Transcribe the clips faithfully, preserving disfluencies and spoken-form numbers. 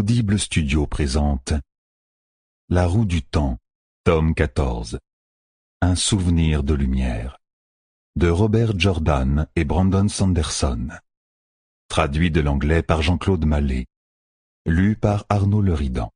Audible Studio présente La roue du temps, tome quatorze. Un souvenir de lumière. De Robert Jordan et Brandon Sanderson. Traduit de l'anglais par Jean-Claude Mallet. Lu par Arnaud Leridan.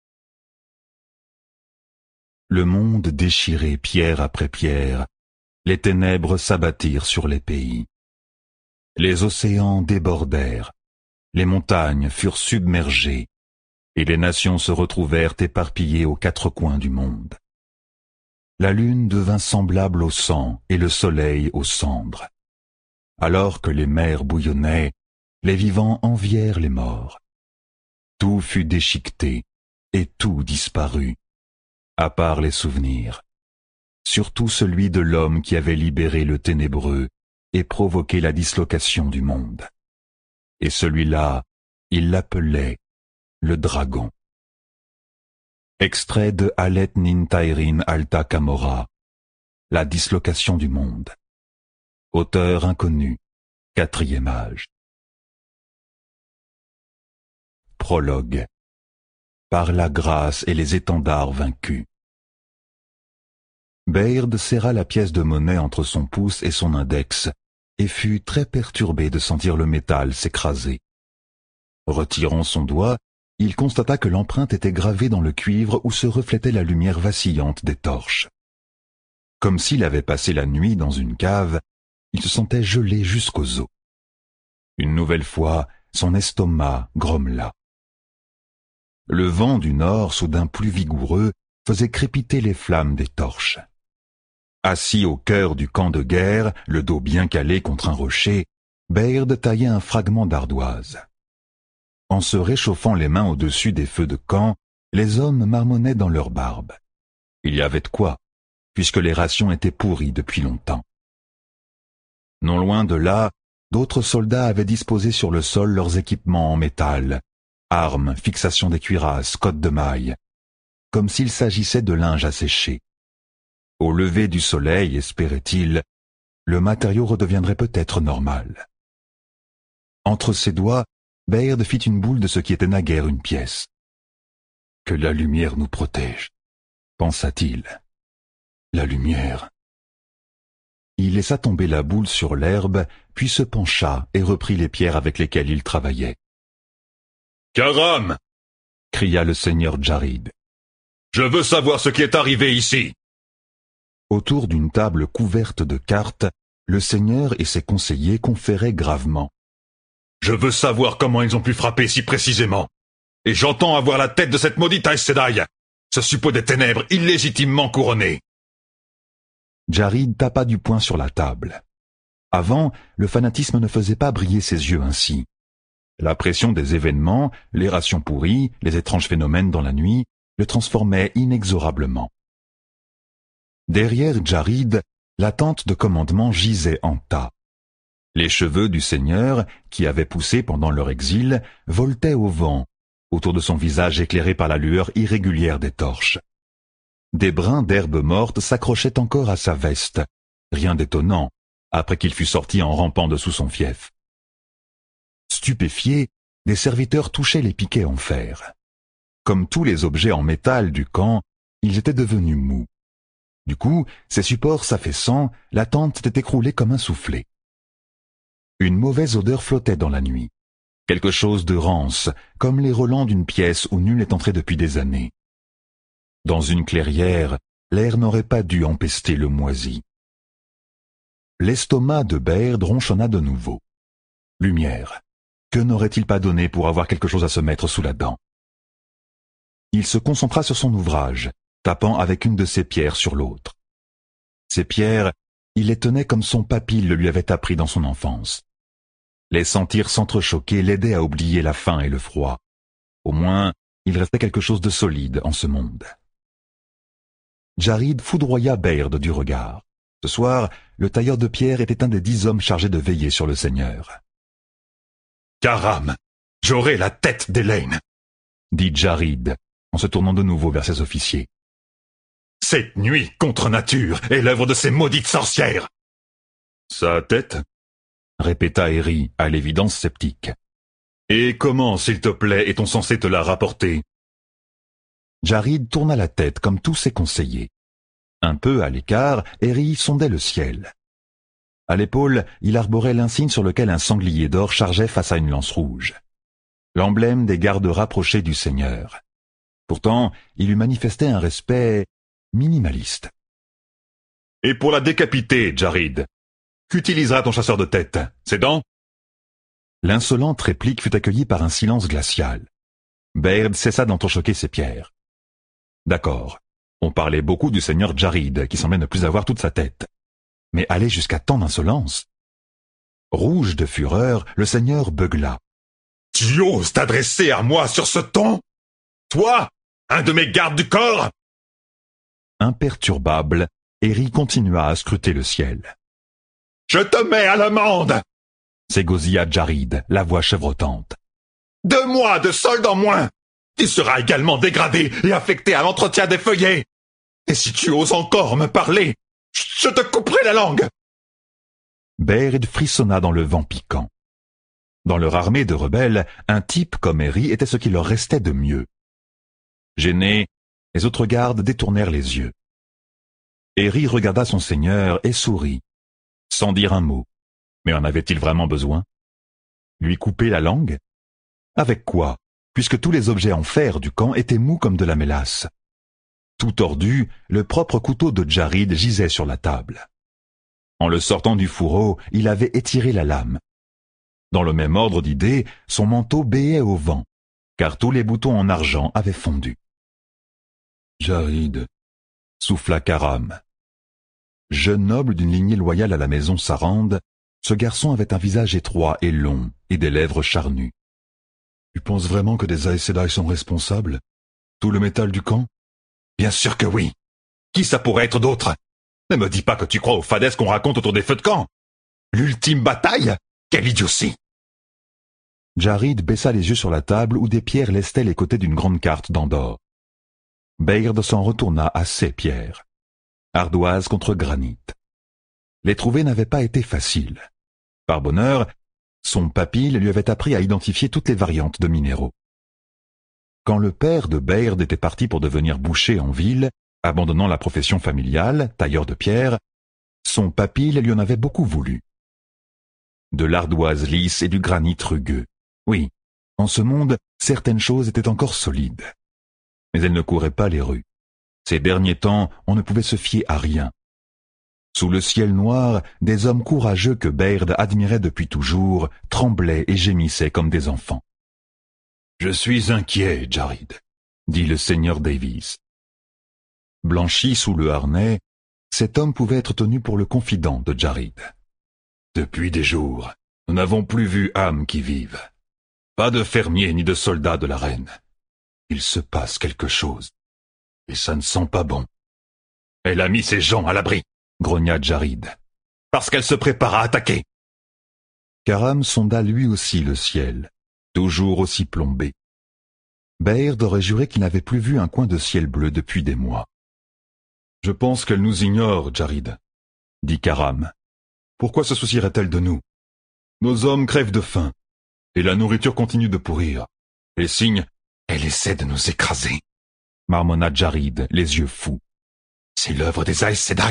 Le monde déchiré pierre après pierre, les ténèbres s'abattirent sur les pays. Les océans débordèrent, les montagnes furent submergées, et les nations se retrouvèrent éparpillées aux quatre coins du monde. La lune devint semblable au sang et le soleil aux cendres. Alors que les mers bouillonnaient, les vivants envièrent les morts. Tout fut déchiqueté, et tout disparut, à part les souvenirs, surtout celui de l'homme qui avait libéré le ténébreux et provoqué la dislocation du monde. Et celui-là, il l'appelait le dragon. Extrait de Alet Nin Tairin Alta Camora, La dislocation du monde. Auteur inconnu, quatrième âge. Prologue. Par la grâce et les étendards vaincus. Baird serra la pièce de monnaie entre son pouce et son index, et fut très perturbé de sentir le métal s'écraser. Retirant son doigt, il constata que l'empreinte était gravée dans le cuivre où se reflétait la lumière vacillante des torches. Comme s'il avait passé la nuit dans une cave, il se sentait gelé jusqu'aux os. Une nouvelle fois, son estomac grommela. Le vent du nord, soudain plus vigoureux, faisait crépiter les flammes des torches. Assis au cœur du camp de guerre, le dos bien calé contre un rocher, Baird taillait un fragment d'ardoise. En se réchauffant les mains au-dessus des feux de camp, les hommes marmonnaient dans leurs barbes. Il y avait de quoi, puisque les rations étaient pourries depuis longtemps. Non loin de là, d'autres soldats avaient disposé sur le sol leurs équipements en métal, armes, fixations des cuirasses, cottes de mailles, comme s'il s'agissait de linge à sécher. Au lever du soleil, espérait-il, le matériau redeviendrait peut-être normal. Entre ses doigts, Baird fit une boule de ce qui était naguère une pièce. « Que la lumière nous protège », pensa-t-il. « La lumière. » Il laissa tomber la boule sur l'herbe, puis se pencha et reprit les pierres avec lesquelles il travaillait. « Karam !» cria le seigneur Jarid. « Je veux savoir ce qui est arrivé ici !» Autour d'une table couverte de cartes, le seigneur et ses conseillers conféraient gravement. « Je veux savoir comment ils ont pu frapper si précisément. Et j'entends avoir la tête de cette maudite Aes Sedai, ce suppôt des ténèbres illégitimement couronné. » Jarid tapa du poing sur la table. Avant, le fanatisme ne faisait pas briller ses yeux ainsi. La pression des événements, les rations pourries, les étranges phénomènes dans la nuit, le transformaient inexorablement. Derrière Jarid, la tente de commandement gisait en tas. Les cheveux du seigneur, qui avaient poussé pendant leur exil, voletaient au vent, autour de son visage éclairé par la lueur irrégulière des torches. Des brins d'herbe morte s'accrochaient encore à sa veste, rien d'étonnant, après qu'il fût sorti en rampant dessous son fief. Stupéfiés, des serviteurs touchaient les piquets en fer. Comme tous les objets en métal du camp, ils étaient devenus mous. Du coup, ces supports s'affaissant, la tente s'était écroulée comme un soufflet. Une mauvaise odeur flottait dans la nuit. Quelque chose de rance, comme les relents d'une pièce où nul n'est entré depuis des années. Dans une clairière, l'air n'aurait pas dû empester le moisi. L'estomac de Baird ronchonna de nouveau. Lumière. Que n'aurait-il pas donné pour avoir quelque chose à se mettre sous la dent? Il se concentra sur son ouvrage, tapant avec une de ses pierres sur l'autre. Ces pierres, il les tenait comme son papy le lui avait appris dans son enfance. Les sentir s'entrechoquer l'aidait à oublier la faim et le froid. Au moins, il restait quelque chose de solide en ce monde. Jarid foudroya Baird du regard. Ce soir, le tailleur de pierre était un des dix hommes chargés de veiller sur le seigneur. « Karam, j'aurai la tête d'Elaine !» dit Jarid, en se tournant de nouveau vers ses officiers. « Cette nuit contre nature est l'œuvre de ces maudites sorcières !»« Sa tête ?» répéta Eri, à l'évidence sceptique. Et comment, s'il te plaît, est-on censé te la rapporter? Jarid tourna la tête comme tous ses conseillers. Un peu à l'écart, Eri sondait le ciel. À l'épaule, il arborait l'insigne sur lequel un sanglier d'or chargeait face à une lance rouge. L'emblème des gardes rapprochés du Seigneur. Pourtant, il lui manifestait un respect minimaliste. « Et pour la décapiter, Jarid, qu'utilisera ton chasseur de tête? Ses dents ?» L'insolente réplique fut accueillie par un silence glacial. Baird cessa d'entrechoquer ses pierres. D'accord, on parlait beaucoup du seigneur Jarid, qui semblait ne plus avoir toute sa tête. Mais aller jusqu'à tant d'insolence? Rouge de fureur, le seigneur beugla. « Tu oses t'adresser à moi sur ce ton? Toi, un de mes gardes du corps ?» Imperturbable, Eri continua à scruter le ciel. « Je te mets à l'amende !» s'égosilla Jarid, la voix chevrotante. « Deux mois de solde en moins! Tu seras également dégradé et affecté à l'entretien des feuillets! Et si tu oses encore me parler, je te couperai la langue !» Baird frissonna dans le vent piquant. Dans leur armée de rebelles, un type comme Eri était ce qui leur restait de mieux. Gênés, les autres gardes détournèrent les yeux. Eri regarda son seigneur et sourit, sans dire un mot. Mais en avait-il vraiment besoin? Lui couper la langue? Avec quoi, puisque tous les objets en fer du camp étaient mous comme de la mélasse? Tout tordu, le propre couteau de Jarid gisait sur la table. En le sortant du fourreau, il avait étiré la lame. Dans le même ordre d'idées, son manteau béait au vent, car tous les boutons en argent avaient fondu. « Jarid, » souffla Karam. Jeune noble d'une lignée loyale à la maison Sarande, ce garçon avait un visage étroit et long, et des lèvres charnues. « Tu penses vraiment que des Aes Sedai sont responsables? Tout le métal du camp? » « Bien sûr que oui. Qui ça pourrait être d'autre? Ne me dis pas que tu crois aux fadaises qu'on raconte autour des feux de camp. L'ultime bataille? Quelle idiotie! » Jarid baissa les yeux sur la table où des pierres lestaient les côtés d'une grande carte d'Andorre. Baird s'en retourna à ses pierres. Ardoise contre granit. Les trouver n'avait pas été facile. Par bonheur, son papille lui avait appris à identifier toutes les variantes de minéraux. Quand le père de Baird était parti pour devenir boucher en ville, abandonnant la profession familiale, tailleur de pierre, son papille lui en avait beaucoup voulu. De l'ardoise lisse et du granit rugueux. Oui, en ce monde, certaines choses étaient encore solides. Mais elles ne couraient pas les rues. Ces derniers temps, on ne pouvait se fier à rien. Sous le ciel noir, des hommes courageux que Baird admirait depuis toujours tremblaient et gémissaient comme des enfants. « Je suis inquiet, Jarid, » dit le seigneur Davies. Blanchi sous le harnais, cet homme pouvait être tenu pour le confident de Jarid. « Depuis des jours, nous n'avons plus vu âme qui vive. Pas de fermiers ni de soldats de la reine. Il se passe quelque chose, et ça ne sent pas bon. »« Elle a mis ses gens à l'abri, » grogna Jarid, « parce qu'elle se prépare à attaquer. » Karam sonda lui aussi le ciel, toujours aussi plombé. Baird aurait juré qu'il n'avait plus vu un coin de ciel bleu depuis des mois. « Je pense qu'elle nous ignore, Jarid, » dit Karam. « Pourquoi se soucierait-elle de nous? Nos hommes crèvent de faim, et la nourriture continue de pourrir. Les signes, elle essaie de nous écraser, » marmonna Jarid, les yeux fous. « C'est l'œuvre des Aes Sedai. »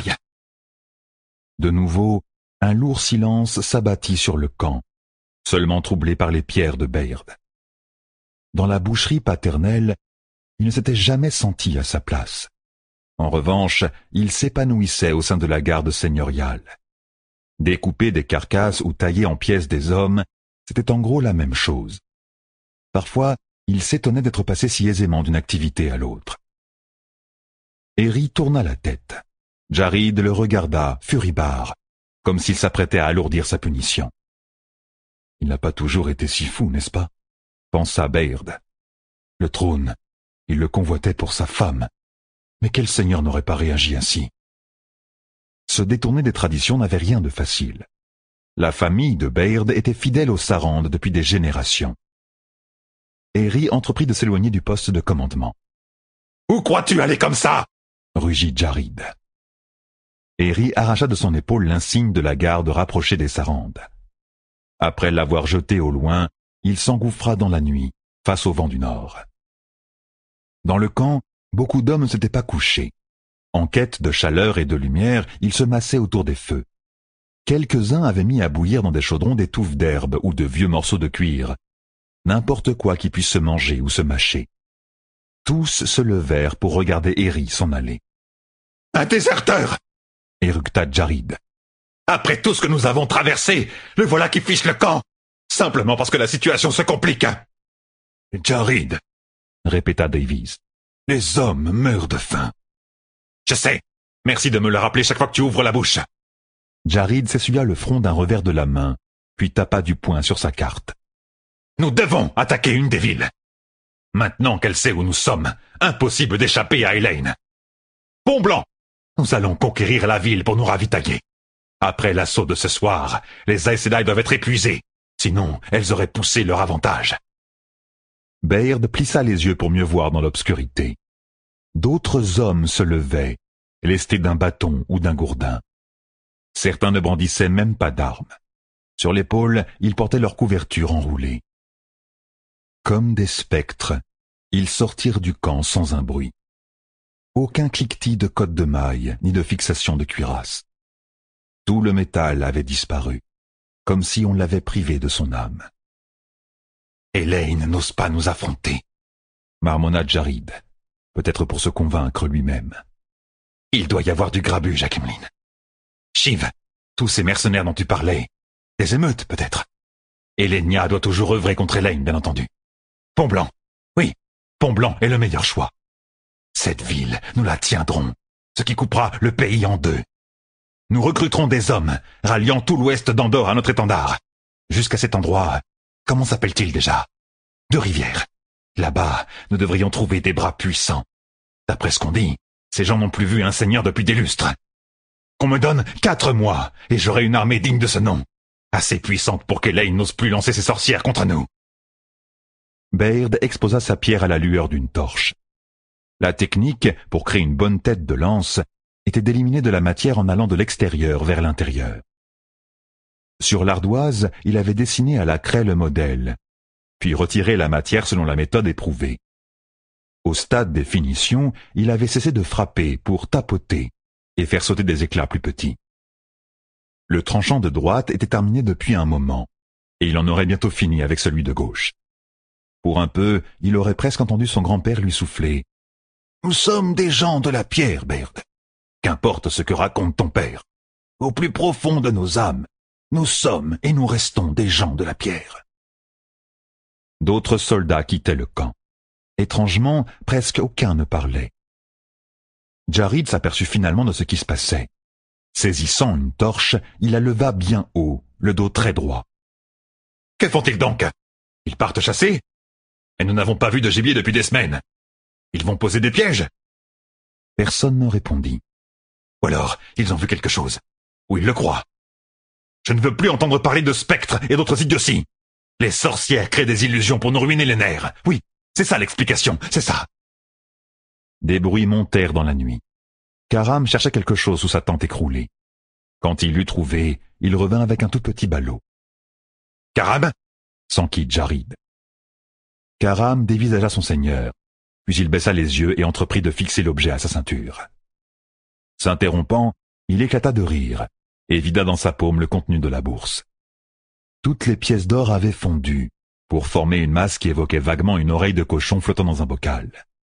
De nouveau, un lourd silence s'abattit sur le camp, seulement troublé par les pierres de Baird. Dans la boucherie paternelle, il ne s'était jamais senti à sa place. En revanche, il s'épanouissait au sein de la garde seigneuriale. Découper des carcasses ou tailler en pièces des hommes, c'était en gros la même chose. Parfois, il s'étonnait d'être passé si aisément d'une activité à l'autre. Eri tourna la tête. Jarid le regarda, furibard, comme s'il s'apprêtait à alourdir sa punition. « Il n'a pas toujours été si fou, n'est-ce pas ?» pensa Baird. Le trône, il le convoitait pour sa femme. Mais quel seigneur n'aurait pas réagi ainsi? Se détourner des traditions n'avait rien de facile. La famille de Baird était fidèle aux Sarandes depuis des générations. Eri entreprit de s'éloigner du poste de commandement. « Où crois-tu aller comme ça ?» rugit Jarid. Eri arracha de son épaule l'insigne de la garde rapprochée des Sarandes. Après l'avoir jeté au loin, il s'engouffra dans la nuit, face au vent du nord. Dans le camp, beaucoup d'hommes ne s'étaient pas couchés. En quête de chaleur et de lumière, ils se massaient autour des feux. Quelques-uns avaient mis à bouillir dans des chaudrons des touffes d'herbe ou de vieux morceaux de cuir, n'importe quoi qui puisse se manger ou se mâcher. Tous se levèrent pour regarder Eri s'en aller. « Un déserteur !» éructa Jarid. « Après tout ce que nous avons traversé, le voilà qui fiche le camp, simplement parce que la situation se complique. »« Jarid !» répéta Davies. « Les hommes meurent de faim. »« Je sais. Merci de me le rappeler chaque fois que tu ouvres la bouche. » Jarid s'essuya le front d'un revers de la main, puis tapa du poing sur sa carte. « Nous devons attaquer une des villes. Maintenant qu'elle sait où nous sommes, impossible d'échapper à Elaine. Pont Blanc, nous allons conquérir la ville pour nous ravitailler. Après l'assaut de ce soir, les Aes Sedai doivent être épuisés, sinon elles auraient poussé leur avantage. » Baird plissa les yeux pour mieux voir dans l'obscurité. D'autres hommes se levaient, lestés d'un bâton ou d'un gourdin. Certains ne brandissaient même pas d'armes. Sur l'épaule, ils portaient leur couverture enroulée. Comme des spectres, ils sortirent du camp sans un bruit. Aucun cliquetis de cotte de maille, ni de fixation de cuirasse. Tout le métal avait disparu, comme si on l'avait privé de son âme. « Elaine n'ose pas nous affronter, » marmonna Jarid, peut-être pour se convaincre lui-même. « Il doit y avoir du grabuge à Kemlin. Shiv, tous ces mercenaires dont tu parlais, des émeutes peut-être. Elenia doit toujours œuvrer contre Elaine, bien entendu. Pont Blanc, oui, Pont Blanc est le meilleur choix. Cette ville, nous la tiendrons, ce qui coupera le pays en deux. Nous recruterons des hommes, ralliant tout l'ouest d'Andorre à notre étendard. Jusqu'à cet endroit, comment s'appelle-t-il déjà? De Rivière. Là-bas, nous devrions trouver des bras puissants. D'après ce qu'on dit, ces gens n'ont plus vu un seigneur depuis des lustres. Qu'on me donne quatre mois, et j'aurai une armée digne de ce nom, assez puissante pour qu'Elaine n'ose plus lancer ses sorcières contre nous. » Baird exposa sa pierre à la lueur d'une torche. La technique, pour créer une bonne tête de lance, était d'éliminer de la matière en allant de l'extérieur vers l'intérieur. Sur l'ardoise, il avait dessiné à la craie le modèle, puis retiré la matière selon la méthode éprouvée. Au stade des finitions, il avait cessé de frapper pour tapoter et faire sauter des éclats plus petits. Le tranchant de droite était terminé depuis un moment, et il en aurait bientôt fini avec celui de gauche. Pour un peu, il aurait presque entendu son grand-père lui souffler. « Nous sommes des gens de la pierre, Baird. Qu'importe ce que raconte ton père. Au plus profond de nos âmes, nous sommes et nous restons des gens de la pierre. » D'autres soldats quittaient le camp. Étrangement, presque aucun ne parlait. Jarid s'aperçut finalement de ce qui se passait. Saisissant une torche, il la leva bien haut, le dos très droit. « Que font-ils donc? Ils partent chasser? Et nous n'avons pas vu de gibier depuis des semaines. Ils vont poser des pièges? » Personne ne répondit. « Ou alors, ils ont vu quelque chose. Ou ils le croient. Je ne veux plus entendre parler de spectres et d'autres idioties. Les sorcières créent des illusions pour nous ruiner les nerfs. Oui, c'est ça l'explication, c'est ça. » Des bruits montèrent dans la nuit. Karam cherchait quelque chose sous sa tente écroulée. Quand il l'eut trouvé, il revint avec un tout petit ballot. « Karam » s'enquit Jarid. Karam dévisagea son seigneur, puis il baissa les yeux et entreprit de fixer l'objet à sa ceinture. S'interrompant, il éclata de rire et vida dans sa paume le contenu de la bourse. Toutes les pièces d'or avaient fondu, pour former une masse qui évoquait vaguement une oreille de cochon flottant dans un bocal.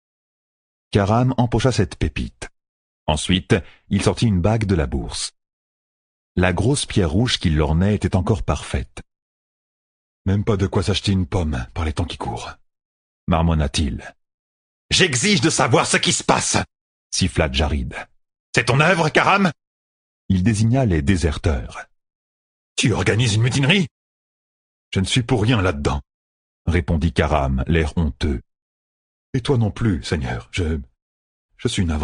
Karam empocha cette pépite. Ensuite, il sortit une bague de la bourse. La grosse pierre rouge qui l'ornait était encore parfaite. « Même pas de quoi s'acheter une pomme par les temps qui courent, » marmonna-t-il. « J'exige de savoir ce qui se passe !» siffla Jarid. « C'est ton œuvre, Karam ?» Il désigna les déserteurs. « Tu organises une mutinerie ?»« Je ne suis pour rien là-dedans, » répondit Karam, l'air honteux. « Et toi non plus, Seigneur, je... je suis navré. »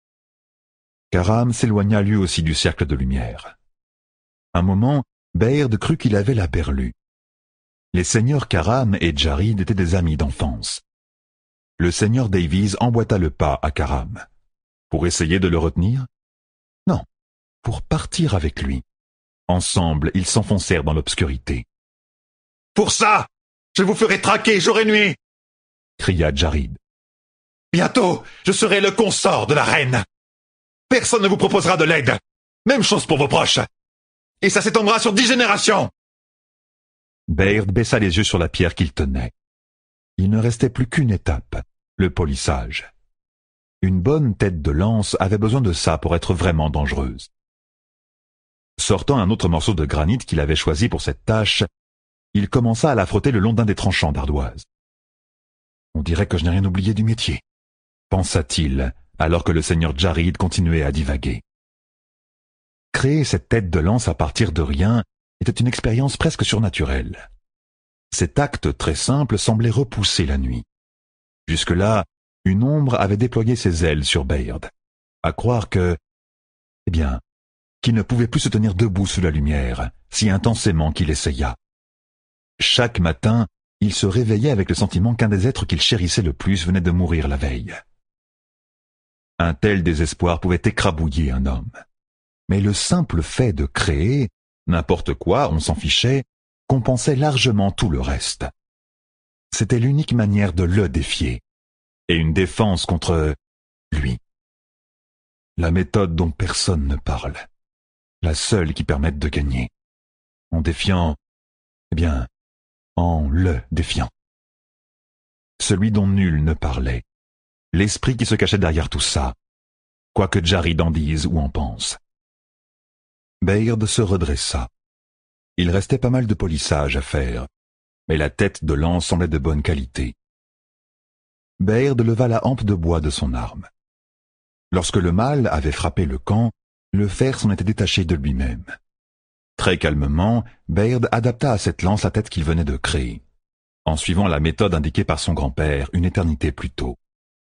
Karam s'éloigna lui aussi du cercle de lumière. Un moment, Baird crut qu'il avait la perlue. Les seigneurs Karam et Jarid étaient des amis d'enfance. Le seigneur Davies emboîta le pas à Karam. Pour essayer de le retenir? Non, pour partir avec lui. Ensemble, ils s'enfoncèrent dans l'obscurité. « Pour ça !» Je vous ferai traquer jour et nuit !» cria Jarid. « Bientôt, je serai le consort de la reine. Personne ne vous proposera de l'aide. Même chose pour vos proches. Et ça s'étendra sur dix générations !» Baird baissa les yeux sur la pierre qu'il tenait. Il ne restait plus qu'une étape, le polissage. Une bonne tête de lance avait besoin de ça pour être vraiment dangereuse. Sortant un autre morceau de granit qu'il avait choisi pour cette tâche, il commença à la frotter le long d'un des tranchants d'ardoise. « On dirait que je n'ai rien oublié du métier », pensa-t-il, alors que le seigneur Jarid continuait à divaguer. Créer cette tête de lance à partir de rien était une expérience presque surnaturelle. Cet acte très simple semblait repousser la nuit. Jusque-là, une ombre avait déployé ses ailes sur Baird, à croire que, eh bien, qu'il ne pouvait plus se tenir debout sous la lumière, si intensément qu'il essaya. Chaque matin, il se réveillait avec le sentiment qu'un des êtres qu'il chérissait le plus venait de mourir la veille. Un tel désespoir pouvait écrabouiller un homme. Mais le simple fait de créer, n'importe quoi, on s'en fichait, compensait largement tout le reste. C'était l'unique manière de le défier, et une défense contre lui. La méthode dont personne ne parle, la seule qui permette de gagner, en défiant, eh bien, en le défiant. Celui dont nul ne parlait, l'esprit qui se cachait derrière tout ça, quoi que Jarid en dise ou en pense. Baird se redressa. Il restait pas mal de polissage à faire, mais la tête de lance semblait de bonne qualité. Baird leva la hampe de bois de son arme. Lorsque le mal avait frappé le camp, le fer s'en était détaché de lui-même. Très calmement, Baird adapta à cette lance la tête qu'il venait de créer, en suivant la méthode indiquée par son grand-père une éternité plus tôt.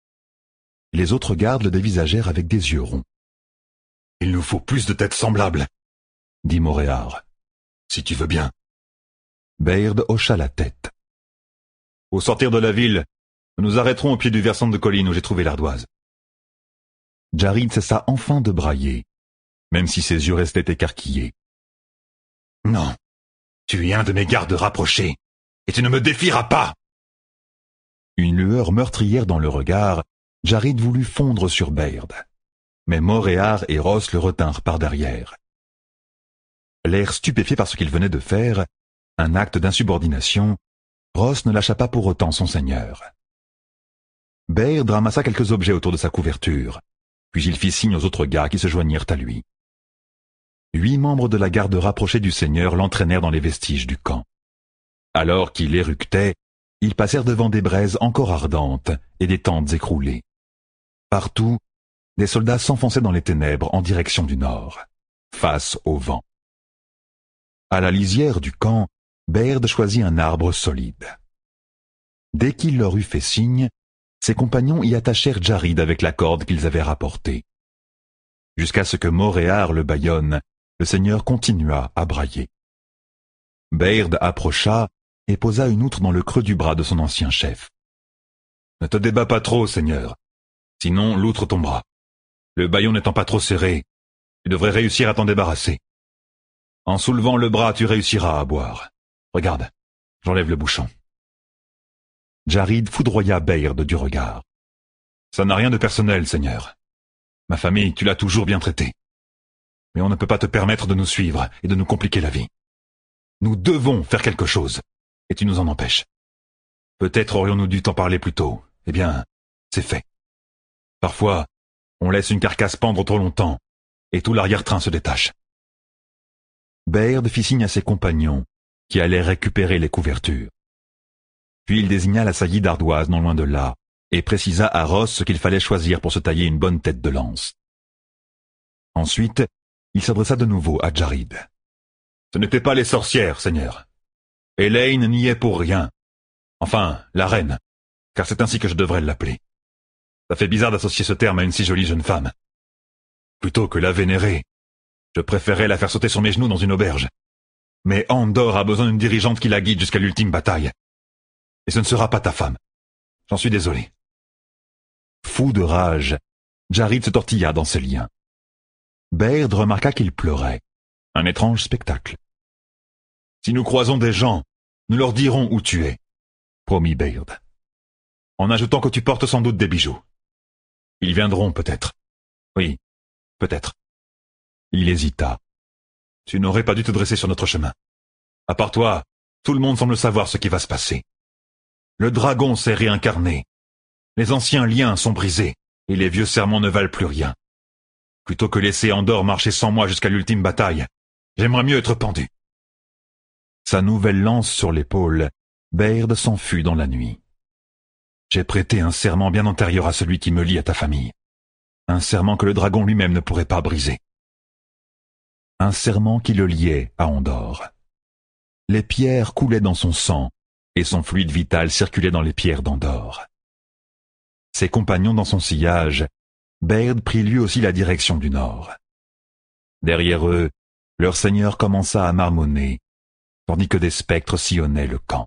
Les autres gardes le dévisagèrent avec des yeux ronds. « Il nous faut plus de têtes semblables, » dit Moréar. « Si tu veux bien. » Baird hocha la tête. « Au sortir de la ville, nous nous arrêterons au pied du versant de colline où j'ai trouvé l'ardoise. » Jarid cessa enfin de brailler, même si ses yeux restaient écarquillés. « Non, tu es un de mes gardes rapprochés, et tu ne me défieras pas !» Une lueur meurtrière dans le regard, Jarid voulut fondre sur Baird, mais Moréar et Ross le retinrent par derrière. L'air stupéfié par ce qu'il venait de faire, un acte d'insubordination, Ross ne lâcha pas pour autant son seigneur. Baird ramassa quelques objets autour de sa couverture, puis il fit signe aux autres gars qui se joignirent à lui. Huit membres de la garde rapprochée du seigneur l'entraînèrent dans les vestiges du camp. Alors qu'il éructait, ils passèrent devant des braises encore ardentes et des tentes écroulées. Partout, des soldats s'enfonçaient dans les ténèbres en direction du nord, face au vent. À la lisière du camp, Baird choisit un arbre solide. Dès qu'il leur eut fait signe, ses compagnons y attachèrent Jarid avec la corde qu'ils avaient rapportée. Jusqu'à ce que Moréar le bâillonne, le seigneur continua à brailler. Baird approcha et posa une outre dans le creux du bras de son ancien chef. « Ne te débats pas trop, seigneur, sinon l'outre tombera. Le bâillon n'étant pas trop serré, tu devrais réussir à t'en débarrasser. En soulevant le bras, tu réussiras à boire. Regarde, j'enlève le bouchon. » Jarid foudroya Baird du regard. « Ça n'a rien de personnel, seigneur. Ma famille, tu l'as toujours bien traitée. Mais on ne peut pas te permettre de nous suivre et de nous compliquer la vie. Nous devons faire quelque chose, et tu nous en empêches. Peut-être aurions-nous dû t'en parler plus tôt. Eh bien, c'est fait. Parfois, on laisse une carcasse pendre trop longtemps, et tout l'arrière-train se détache. » Baird fit signe à ses compagnons, qui allaient récupérer les couvertures. Puis il désigna la saillie d'ardoise non loin de là, et précisa à Ross ce qu'il fallait choisir pour se tailler une bonne tête de lance. Ensuite, il s'adressa de nouveau à Jarid. « Ce n'étaient pas les sorcières, seigneur. Elaine n'y est pour rien. Enfin, la reine, car c'est ainsi que je devrais l'appeler. Ça fait bizarre d'associer ce terme à une si jolie jeune femme. Plutôt que la vénérer, je préférerais la faire sauter sur mes genoux dans une auberge. Mais Andor a besoin d'une dirigeante qui la guide jusqu'à l'ultime bataille. Et ce ne sera pas ta femme. J'en suis désolé. » Fou de rage, Jarid se tortilla dans ses liens. Baird remarqua qu'il pleurait. Un étrange spectacle. « Si nous croisons des gens, nous leur dirons où tu es. promit Bayard. En ajoutant que tu portes sans doute des bijoux. Ils viendront peut-être. Oui, peut-être. Il hésita. Tu n'aurais pas dû te dresser sur notre chemin. À part toi, tout le monde semble savoir ce qui va se passer. Le dragon s'est réincarné. Les anciens liens sont brisés, et les vieux serments ne valent plus rien. Plutôt que laisser Andor marcher sans moi jusqu'à l'ultime bataille, j'aimerais mieux être pendu. Sa nouvelle lance sur l'épaule, Bayard s'enfuit dans la nuit. J'ai prêté un serment bien antérieur à celui qui me lie à ta famille. Un serment que le dragon lui-même ne pourrait pas briser. Un serment qui le liait à Andor. Les pierres coulaient dans son sang, et son fluide vital circulait dans les pierres d'Andor. Ses compagnons dans son sillage, Bayard prit lui aussi la direction du nord. Derrière eux, leur seigneur commença à marmonner, tandis que des spectres sillonnaient le camp.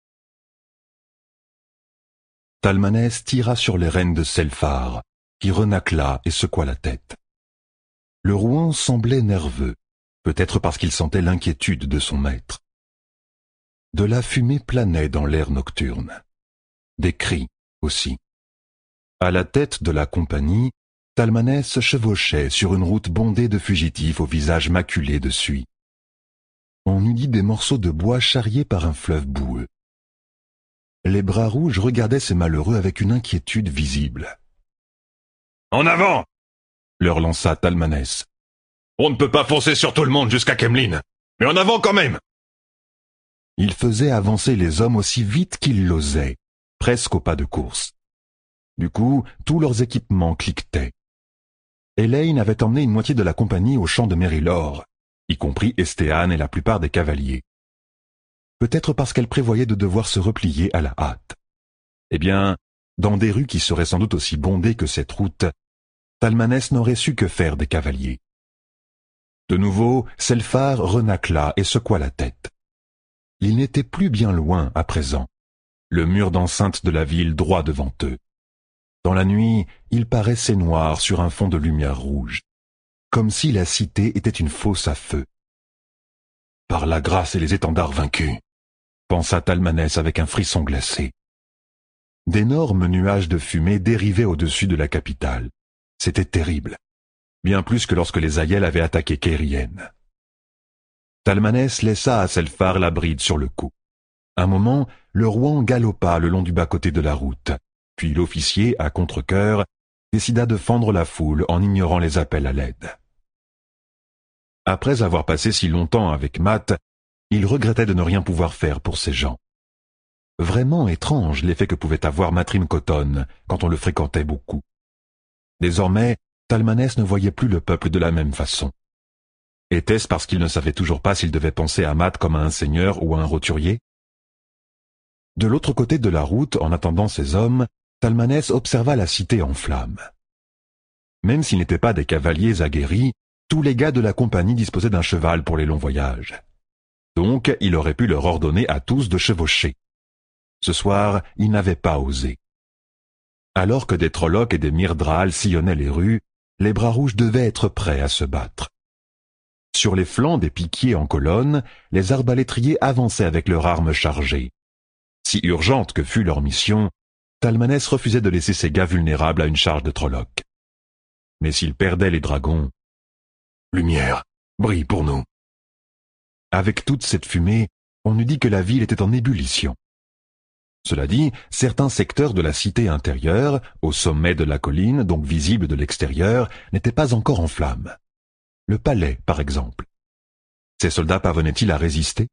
Talmanès tira sur les rênes de Selphar, qui renâcla et secoua la tête. Le rouan semblait nerveux, peut-être parce qu'il sentait l'inquiétude de son maître. De la fumée planait dans l'air nocturne. Des cris aussi. À la tête de la compagnie, Talmanès chevauchait sur une route bondée de fugitifs au visage maculé de suie. On eût dit des morceaux de bois charriés par un fleuve boueux. Les bras rouges regardaient ces malheureux avec une inquiétude visible. « En avant !» leur lança Talmanès. « On ne peut pas foncer sur tout le monde jusqu'à Kemlin, mais en avant quand même !» Il faisait avancer les hommes aussi vite qu'ils l'osaient, presque au pas de course. Du coup, tous leurs équipements cliquetaient. Elaine avait emmené une moitié de la compagnie au champ de Mérylor, y compris Estéane et la plupart des cavaliers. Peut-être parce qu'elle prévoyait de devoir se replier à la hâte. Eh bien, dans des rues qui seraient sans doute aussi bondées que cette route, Talmanès n'aurait su que faire des cavaliers. De nouveau, Selphar renâcla et secoua la tête. Il n'était plus bien loin à présent, le mur d'enceinte de la ville droit devant eux. Dans la nuit, il paraissait noir sur un fond de lumière rouge, comme si la cité était une fosse à feu. « Par la grâce et les étendards vaincus !» pensa Talmanès avec un frisson glacé. D'énormes nuages de fumée dérivaient au-dessus de la capitale. C'était terrible, bien plus que lorsque les Aiel avaient attaqué Kérien. Talmanès laissa à Selphar la bride sur le cou. Un moment, le rouan galopa le long du bas-côté de la route, puis l'officier, à contre-cœur, décida de fendre la foule en ignorant les appels à l'aide. Après avoir passé si longtemps avec Matt, il regrettait de ne rien pouvoir faire pour ces gens. Vraiment étrange l'effet que pouvait avoir Matrim Koton quand on le fréquentait beaucoup. Désormais, Talmanès ne voyait plus le peuple de la même façon. Était-ce parce qu'il ne savait toujours pas s'il devait penser à Matt comme à un seigneur ou à un roturier? De l'autre côté de la route, en attendant ces hommes, Talmanès observa la cité en flammes. Même s'ils n'étaient pas des cavaliers aguerris, tous les gars de la compagnie disposaient d'un cheval pour les longs voyages. Donc, il aurait pu leur ordonner à tous de chevaucher. Ce soir, il n'avait pas osé. Alors que des Trollocs et des Myrddraal sillonnaient les rues, les bras rouges devaient être prêts à se battre. Sur les flancs des piquiers en colonne, les arbalétriers avançaient avec leurs armes chargées. Si urgente que fût leur mission, Talmanès refusait de laisser ses gars vulnérables à une charge de Trollocs. Mais s'ils perdaient les dragons... Lumière, brille pour nous. Avec toute cette fumée, on eût dit que la ville était en ébullition. Cela dit, certains secteurs de la cité intérieure, au sommet de la colline, donc visibles de l'extérieur, n'étaient pas encore en flammes. Le palais, par exemple. Ces soldats parvenaient-ils à résister?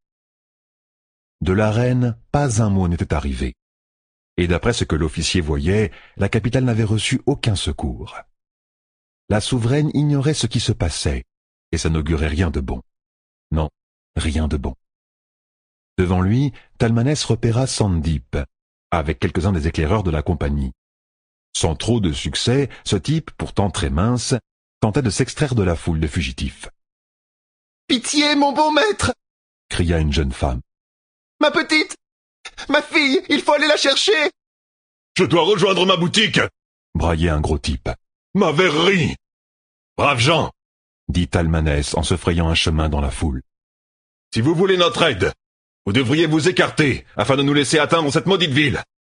De la reine, pas un mot n'était arrivé. Et d'après ce que l'officier voyait, la capitale n'avait reçu aucun secours. La souveraine ignorait ce qui se passait, et ça n'augurait rien de bon. Non, rien de bon. Devant lui, Talmanès repéra Sandip, avec quelques-uns des éclaireurs de la compagnie. Sans trop de succès, ce type, pourtant très mince, tentait de s'extraire de la foule de fugitifs. « Pitié, mon bon maître !» cria une jeune femme. « Ma petite! Ma fille! Il faut aller la chercher !»« Je dois rejoindre ma boutique !» braillait un gros type. « Ma verrerie !»« Braves gens !» dit Talmanès en se frayant un chemin dans la foule. « Si vous voulez notre aide, Vous devriez vous écarter, afin de nous laisser atteindre cette maudite ville.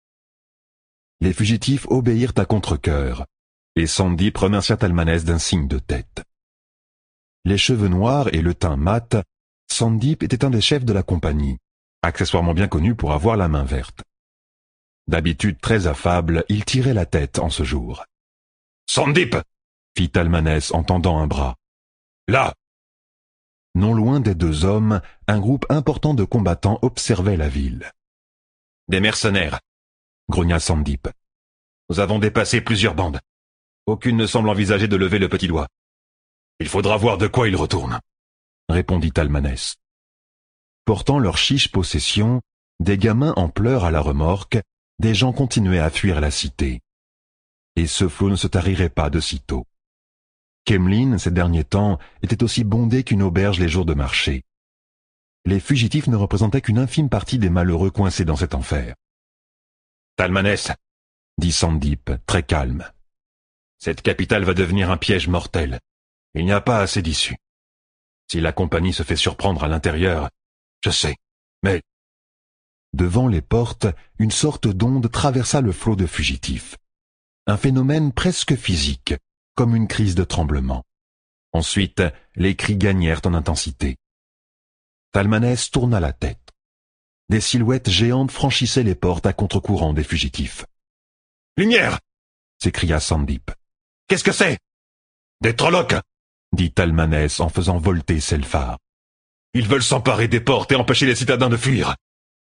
Les fugitifs obéirent à contre-cœur, et Sandip remercia Talmanès d'un signe de tête. Les cheveux noirs et le teint mat, Sandip était un des chefs de la compagnie, accessoirement bien connu pour avoir la main verte. D'habitude très affable, il tirait la tête en ce jour. « Sandip !» fit Talmanès en tendant un bras. « Là !» Non loin des deux hommes, un groupe important de combattants observait la ville. « Des mercenaires !» grogna Sandip. « Nous avons dépassé plusieurs bandes. Aucune ne semble envisager de lever le petit doigt. Il faudra voir de quoi ils retournent, » répondit Talmanès. Portant leur chiche possession, des gamins en pleurs à la remorque, des gens continuaient à fuir la cité. Et ce flot ne se tarirait pas de sitôt. Kemlin, ces derniers temps, était aussi bondé qu'une auberge les jours de marché. Les fugitifs ne représentaient qu'une infime partie des malheureux coincés dans cet enfer. « Talmanès !» dit Sandip, très calme. « Cette capitale va devenir un piège mortel. Il n'y a pas assez d'issue. Si la compagnie se fait surprendre à l'intérieur, je sais, mais... » Devant les portes, une sorte d'onde traversa le flot de fugitifs. Un phénomène presque physique, comme une crise de tremblement. Ensuite, les cris gagnèrent en intensité. Talmanès tourna la tête. Des silhouettes géantes franchissaient les portes à contre-courant des fugitifs. « Lumière !» s'écria Sandip. « Qu'est-ce que c'est ?»« Des Trollocs !» dit Talmanès en faisant volter Selphar. « Ils veulent s'emparer des portes et empêcher les citadins de fuir !»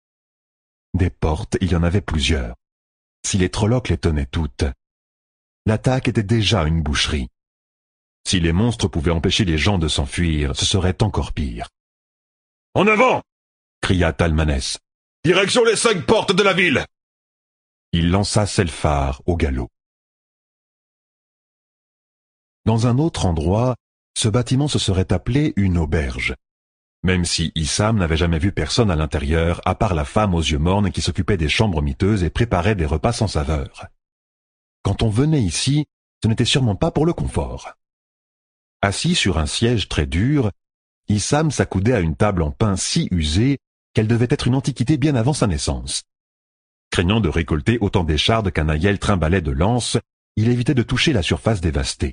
Des portes, il y en avait plusieurs. Si les Trollocs les tenaient toutes, l'attaque était déjà une boucherie. Si les monstres pouvaient empêcher les gens de s'enfuir, ce serait encore pire. « En avant !» cria Talmanès. « Direction les cinq portes de la ville !» Il lança Selphar au galop. Dans un autre endroit, ce bâtiment se serait appelé une auberge, même si Issam n'avait jamais vu personne à l'intérieur, à part la femme aux yeux mornes qui s'occupait des chambres miteuses et préparait des repas sans saveur. Quand on venait ici, ce n'était sûrement pas pour le confort. Assis sur un siège très dur, Issam s'accoudait à une table en pin si usée qu'elle devait être une antiquité bien avant sa naissance. Craignant de récolter autant d'échardes qu'un aïeul trimbalait de lances, il évitait de toucher la surface dévastée.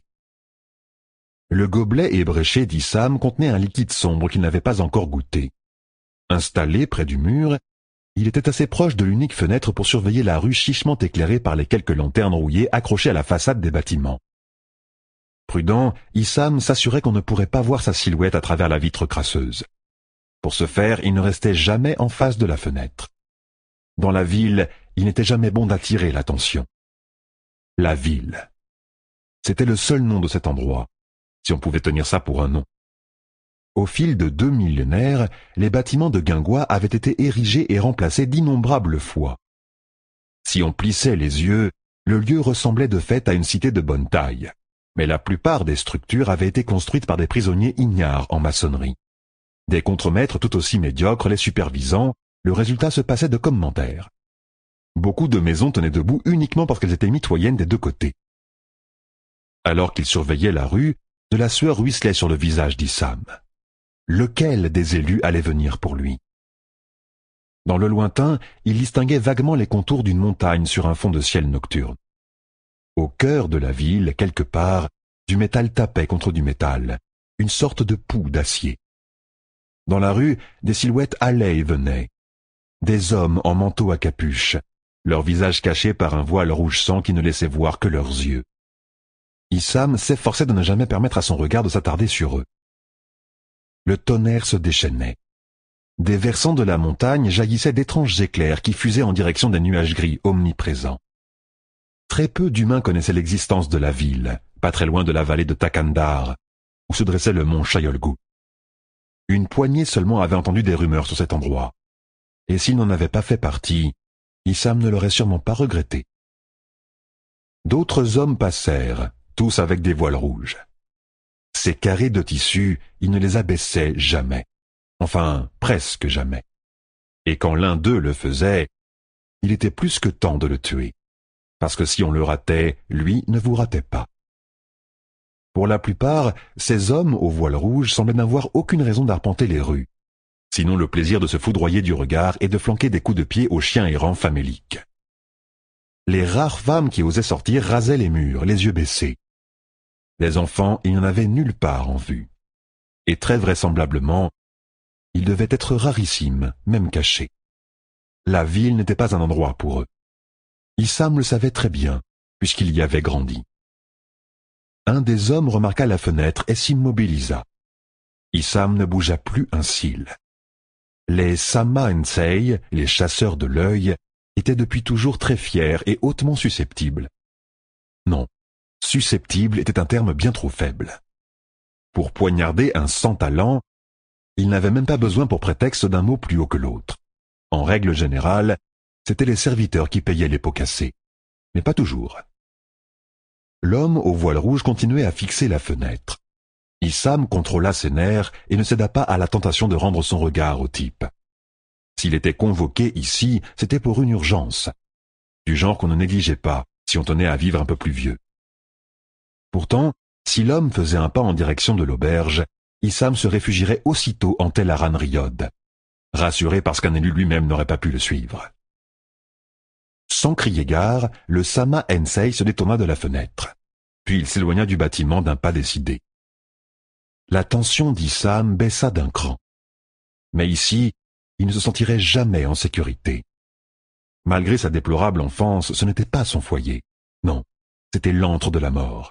Le gobelet ébréché d'Issam contenait un liquide sombre qu'il n'avait pas encore goûté. Installé près du mur, il était assez proche de l'unique fenêtre pour surveiller la rue chichement éclairée par les quelques lanternes rouillées accrochées à la façade des bâtiments. Prudent, Issam s'assurait qu'on ne pourrait pas voir sa silhouette à travers la vitre crasseuse. Pour ce faire, il ne restait jamais en face de la fenêtre. Dans la ville, il n'était jamais bon d'attirer l'attention. La ville. C'était le seul nom de cet endroit, si on pouvait tenir ça pour un nom. Au fil de deux millénaires, les bâtiments de Guingois avaient été érigés et remplacés d'innombrables fois. Si on plissait les yeux, le lieu ressemblait de fait à une cité de bonne taille, mais la plupart des structures avaient été construites par des prisonniers ignares en maçonnerie. Des contremaîtres tout aussi médiocres les supervisant, le résultat se passait de commentaires. Beaucoup de maisons tenaient debout uniquement parce qu'elles étaient mitoyennes des deux côtés. Alors qu'il surveillait la rue, de la sueur ruisselait sur le visage d'Issam. Lequel des élus allait venir pour lui? Dans le lointain, il distinguait vaguement les contours d'une montagne sur un fond de ciel nocturne. Au cœur de la ville, quelque part, du métal tapait contre du métal, une sorte de poux d'acier. Dans la rue, des silhouettes allaient et venaient. Des hommes en manteau à capuche, leurs visages cachés par un voile rouge sang qui ne laissait voir que leurs yeux. Issam s'efforçait de ne jamais permettre à son regard de s'attarder sur eux. Le tonnerre se déchaînait. Des versants de la montagne jaillissaient d'étranges éclairs qui fusaient en direction des nuages gris omniprésents. Très peu d'humains connaissaient l'existence de la ville, pas très loin de la vallée de Takandar, où se dressait le mont Chayolgu. Une poignée seulement avait entendu des rumeurs sur cet endroit, et s'il n'en avait pas fait partie, Issam ne l'aurait sûrement pas regretté. D'autres hommes passèrent, tous avec des voiles rouges. Ces carrés de tissu, il ne les abaissait jamais. Enfin, presque jamais. Et quand l'un d'eux le faisait, il était plus que temps de le tuer. Parce que si on le ratait, lui ne vous ratait pas. Pour la plupart, ces hommes aux voiles rouges semblaient n'avoir aucune raison d'arpenter les rues. sinon le plaisir de se foudroyer du regard et de flanquer des coups de pied aux chiens errants faméliques. Les rares femmes qui osaient sortir rasaient les murs, les yeux baissés. Les enfants, il n'y en avait nulle part en vue. Et très vraisemblablement, ils devaient être rarissimes, même cachés. La ville n'était pas un endroit pour eux. Issam le savait très bien, puisqu'il y avait grandi. Un des hommes remarqua la fenêtre et s'immobilisa. Issam ne bougea plus un cil. Les Sama Ensei, les chasseurs de l'œil, étaient depuis toujours très fiers et hautement susceptibles. Non, susceptible était un terme bien trop faible. Pour poignarder un sans talent, il n'avait même pas besoin pour prétexte d'un mot plus haut que l'autre. En règle générale, c'étaient les serviteurs qui payaient les pots cassés, mais pas toujours. L'homme au voile rouge continuait à fixer la fenêtre. Issam contrôla ses nerfs et ne céda pas à la tentation de rendre son regard au type. S'il était convoqué ici, c'était pour une urgence, du genre qu'on ne négligeait pas si on tenait à vivre un peu plus vieux. Pourtant, si l'homme faisait un pas en direction de l'auberge, Issam se réfugierait aussitôt en Tel Aran Riyod, rassuré parce qu'un élu lui-même n'aurait pas pu le suivre. Sans crier gare, le Sama Ensei se détourna de la fenêtre, puis il s'éloigna du bâtiment d'un pas décidé. La tension d'Issam baissa d'un cran. Mais ici, il ne se sentirait jamais en sécurité. Malgré sa déplorable enfance, ce n'était pas son foyer. Non, c'était l'antre de la mort.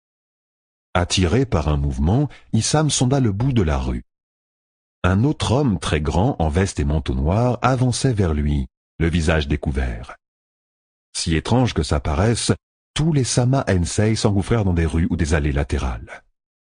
Attiré par un mouvement, Issam sonda le bout de la rue. Un autre homme très grand, en veste et manteau noir, avançait vers lui, le visage découvert. Si étrange que ça paraisse, tous les Sama Ensei s'engouffrèrent dans des rues ou des allées latérales.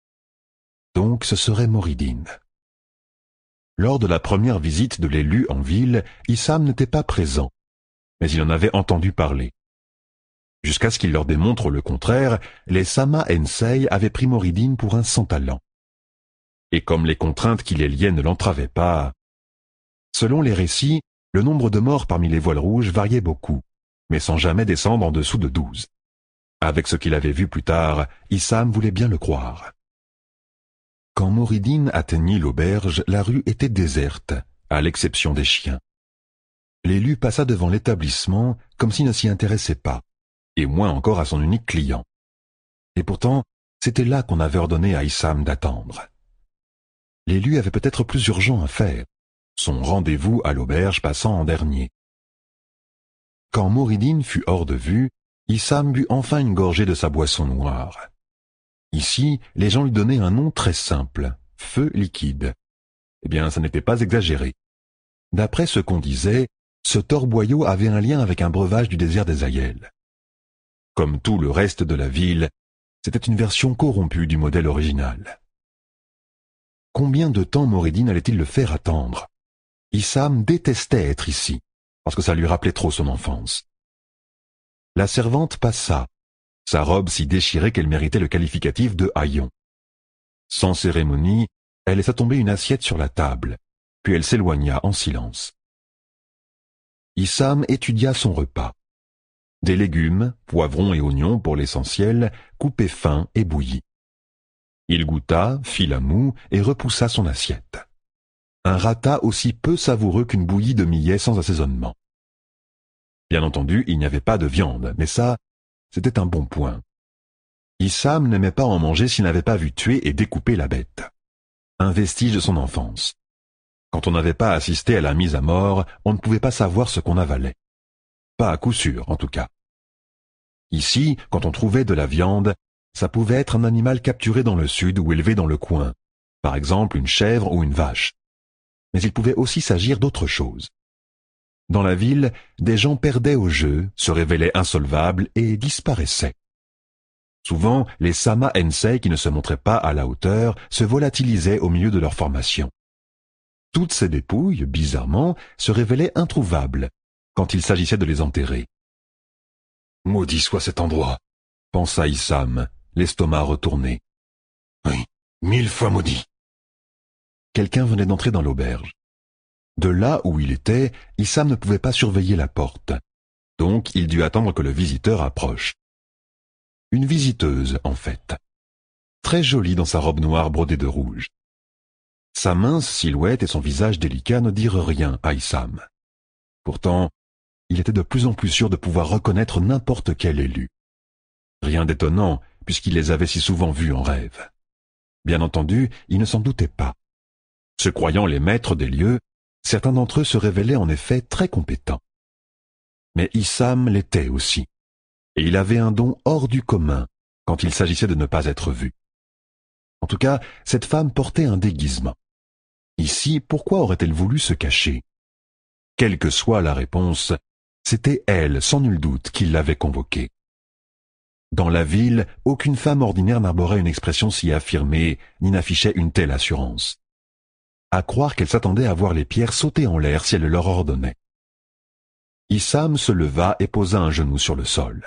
Donc ce serait Moridin. Lors de la première visite de l'élu en ville, Issam n'était pas présent, mais il en avait entendu parler. Jusqu'à ce qu'il leur démontre le contraire, les Sama Ensei avaient pris Moridin pour un sans-talent. Et comme les contraintes qui les liaient ne l'entravaient pas... Selon les récits, le nombre de morts parmi les voiles rouges variait beaucoup, mais sans jamais descendre en dessous de douze. Avec ce qu'il avait vu plus tard, Issam voulait bien le croire. Quand Moridin atteignit l'auberge, la rue était déserte, à l'exception des chiens. L'élu passa devant l'établissement comme s'il ne s'y intéressait pas, et moins encore à son unique client. Et pourtant, c'était là qu'on avait ordonné à Issam d'attendre. L'élu avait peut-être plus urgent à faire, son rendez-vous à l'auberge passant en dernier. Quand Moridin fut hors de vue, Issam but enfin une gorgée de sa boisson noire. Ici, les gens lui donnaient un nom très simple, feu liquide. Eh bien, ça n'était pas exagéré. D'après ce qu'on disait, ce torboyau avait un lien avec un breuvage du désert des Ayels. Comme tout le reste de la ville, c'était une version corrompue du modèle original. Combien de temps Moridin allait-il le faire attendre? Issam détestait être ici, parce que ça lui rappelait trop son enfance. La servante passa, sa robe si déchirée qu'elle méritait le qualificatif de haillon. Sans cérémonie, elle laissa tomber une assiette sur la table, puis elle s'éloigna en silence. Issam étudia son repas. Des légumes, poivrons et oignons pour l'essentiel, coupés fins et bouillis. Il goûta, fit la moue et repoussa son assiette. Un rata aussi peu savoureux qu'une bouillie de millet sans assaisonnement. Bien entendu, il n'y avait pas de viande, mais ça, c'était un bon point. Issam n'aimait pas en manger s'il n'avait pas vu tuer et découper la bête. Un vestige de son enfance. Quand on n'avait pas assisté à la mise à mort, on ne pouvait pas savoir ce qu'on avalait. Pas à coup sûr, en tout cas. Ici, quand on trouvait de la viande, ça pouvait être un animal capturé dans le sud ou élevé dans le coin, par exemple une chèvre ou une vache. Mais il pouvait aussi s'agir d'autre chose. Dans la ville, des gens perdaient au jeu, se révélaient insolvables et disparaissaient. Souvent, les Sama Ensei qui ne se montraient pas à la hauteur se volatilisaient au milieu de leur formation. Toutes ces dépouilles, bizarrement, se révélaient introuvables quand il s'agissait de les enterrer. « Maudit soit cet endroit !» pensa Issam, l'estomac retourné. « Oui, mille fois maudit !» Quelqu'un venait d'entrer dans l'auberge. De là où il était, Issam ne pouvait pas surveiller la porte. Donc il dut attendre que le visiteur approche. Une visiteuse, en fait. Très jolie dans sa robe noire brodée de rouge. Sa mince silhouette et son visage délicat ne dirent rien à Issam. Pourtant, il était de plus en plus sûr de pouvoir reconnaître n'importe quel élu. Rien d'étonnant, puisqu'il les avait si souvent vus en rêve. Bien entendu, il ne s'en doutait pas. Se croyant les maîtres des lieux, certains d'entre eux se révélaient en effet très compétents. Mais Issam l'était aussi, et il avait un don hors du commun quand il s'agissait de ne pas être vu. En tout cas, cette femme portait un déguisement. Ici, pourquoi aurait-elle voulu se cacher? Quelle que soit la réponse, c'était elle, sans nul doute, qui l'avait convoquée. Dans la ville, aucune femme ordinaire n'arborait une expression si affirmée, ni n'affichait une telle assurance. À croire qu'elle s'attendait à voir les pierres sauter en l'air si elle le leur ordonnait. Issam se leva et posa un genou sur le sol.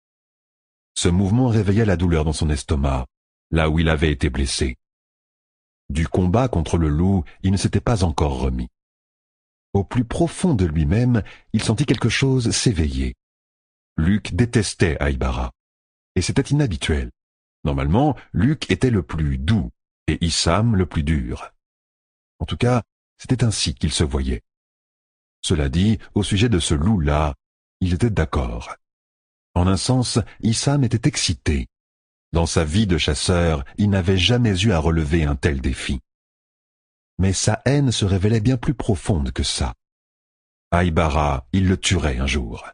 Ce mouvement réveilla la douleur dans son estomac, là où il avait été blessé. Du combat contre le loup, il ne s'était pas encore remis. Au plus profond de lui-même, il sentit quelque chose s'éveiller. Luc détestait Aïbara, et c'était inhabituel. Normalement, Luc était le plus doux, et Issam le plus dur. En tout cas, c'était ainsi qu'il se voyait. Cela dit, au sujet de ce loup-là, il était d'accord. En un sens, Issam était excité. Dans sa vie de chasseur, il n'avait jamais eu à relever un tel défi. Mais sa haine se révélait bien plus profonde que ça. Aïbara, il le tuerait un jour.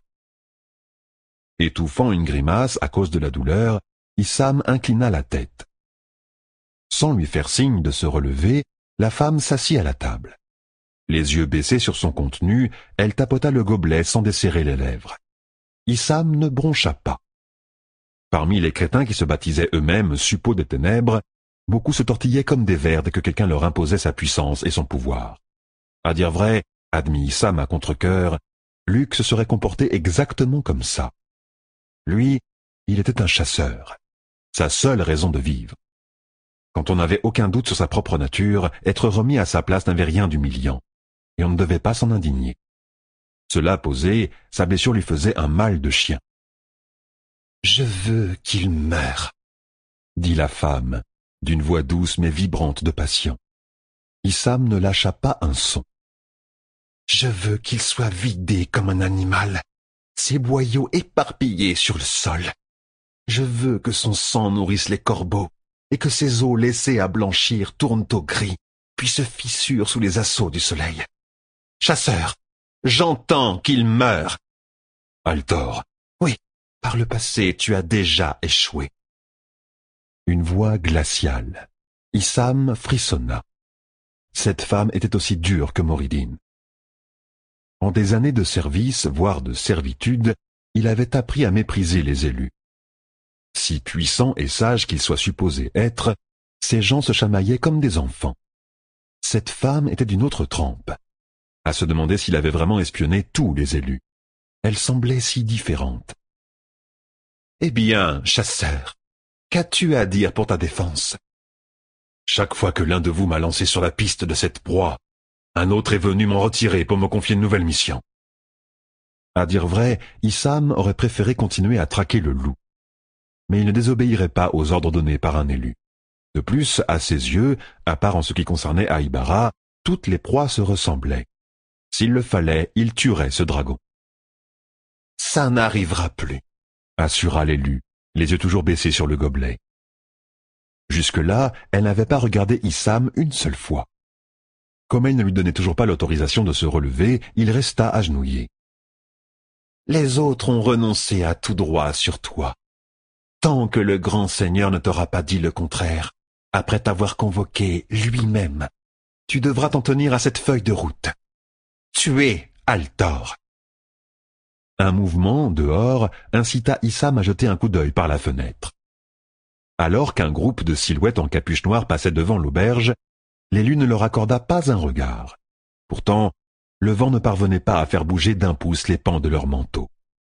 Étouffant une grimace à cause de la douleur, Issam inclina la tête. Sans lui faire signe de se relever, la femme s'assit à la table. Les yeux baissés sur son contenu, elle tapota le gobelet sans desserrer les lèvres. Issam ne broncha pas. Parmi les crétins qui se baptisaient eux-mêmes suppôts des ténèbres, beaucoup se tortillaient comme des vers dès que quelqu'un leur imposait sa puissance et son pouvoir. À dire vrai, admit Issam à contre-cœur, Luc se serait comporté exactement comme ça. Lui, il était un chasseur, sa seule raison de vivre. Quand on n'avait aucun doute sur sa propre nature, être remis à sa place n'avait rien d'humiliant, et on ne devait pas s'en indigner. Cela posé, sa blessure lui faisait un mal de chien. « Je veux qu'il meure », dit la femme, d'une voix douce mais vibrante de passion. Issam ne lâcha pas un son. « Je veux qu'il soit vidé comme un animal, ses boyaux éparpillés sur le sol. Je veux que son sang nourrisse les corbeaux, et que ses os laissés à blanchir tournent au gris, puis se fissurent sous les assauts du soleil. Chasseur, j'entends qu'il meure. Altor, oui, par le passé tu as déjà échoué. Une voix glaciale. Issam frissonna. Cette femme était aussi dure que Moridine. En des années de service, voire de servitude, il avait appris à mépriser les élus. Si puissants et sages qu'ils soient supposés être, ces gens se chamaillaient comme des enfants. Cette femme était d'une autre trempe. À se demander s'il avait vraiment espionné tous les élus. Elle semblait si différente. « Eh bien, chasseur, qu'as-tu à dire pour ta défense ? Chaque fois que l'un de vous m'a lancé sur la piste de cette proie, un autre est venu m'en retirer pour me confier une nouvelle mission. » À dire vrai, Issam aurait préféré continuer à traquer le loup. Mais il ne désobéirait pas aux ordres donnés par un élu. De plus, à ses yeux, à part en ce qui concernait Aïbara, toutes les proies se ressemblaient. S'il le fallait, il tuerait ce dragon. « Ça n'arrivera plus », assura l'élu, les yeux toujours baissés sur le gobelet. Jusque-là, elle n'avait pas regardé Issam une seule fois. Comme elle ne lui donnait toujours pas l'autorisation de se relever, il resta agenouillé. « Les autres ont renoncé à tout droit sur toi. Tant que le grand seigneur ne t'aura pas dit le contraire, après t'avoir convoqué lui-même, tu devras t'en tenir à cette feuille de route. Tuer Altor. » Un mouvement, dehors, incita Issam à jeter un coup d'œil par la fenêtre. Alors qu'un groupe de silhouettes en capuche noire passait devant l'auberge, l'élu ne leur accorda pas un regard. Pourtant, le vent ne parvenait pas à faire bouger d'un pouce les pans de leurs manteaux.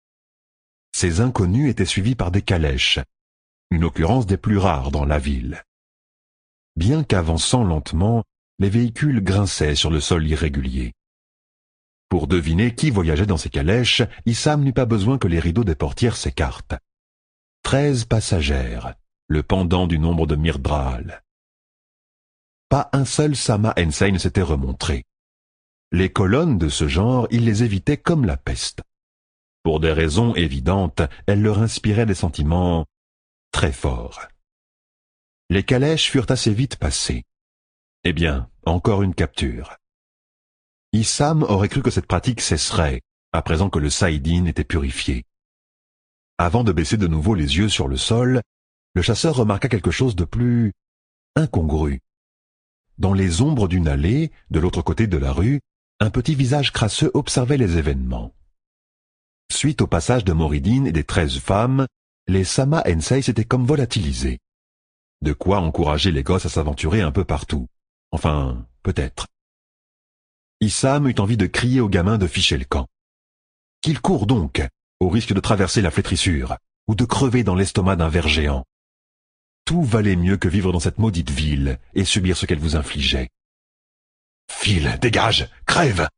Ces inconnus étaient suivis par des calèches, une occurrence des plus rares dans la ville. Bien qu'avançant lentement, les véhicules grinçaient sur le sol irrégulier. Pour deviner qui voyageait dans ces calèches, Issam n'eut pas besoin que les rideaux des portières s'écartent. Treize passagères, le pendant du nombre de Myrddraal. pas un seul Sama Ensei ne s'était remontré. Les colonnes de ce genre, il les évitait comme la peste. Pour des raisons évidentes, elles leur inspiraient des sentiments très forts. Les calèches furent assez vite passées. Eh bien, encore une capture. Issam aurait cru que cette pratique cesserait, à présent que le Saïdine était purifié. Avant de baisser de nouveau les yeux sur le sol, le chasseur remarqua quelque chose de plus incongru. Dans les ombres d'une allée, de l'autre côté de la rue, un petit visage crasseux observait les événements. Suite au passage de Moridine et des treize femmes, les Sama Ensei s'étaient comme volatilisés. De quoi encourager les gosses à s'aventurer un peu partout. Enfin, peut-être. Issam eut envie de crier au gamin de ficher le camp. Qu'il court donc, au risque de traverser la flétrissure, ou de crever dans l'estomac d'un ver géant. Tout valait mieux que vivre dans cette maudite ville et subir ce qu'elle vous infligeait. File, dégage, crève!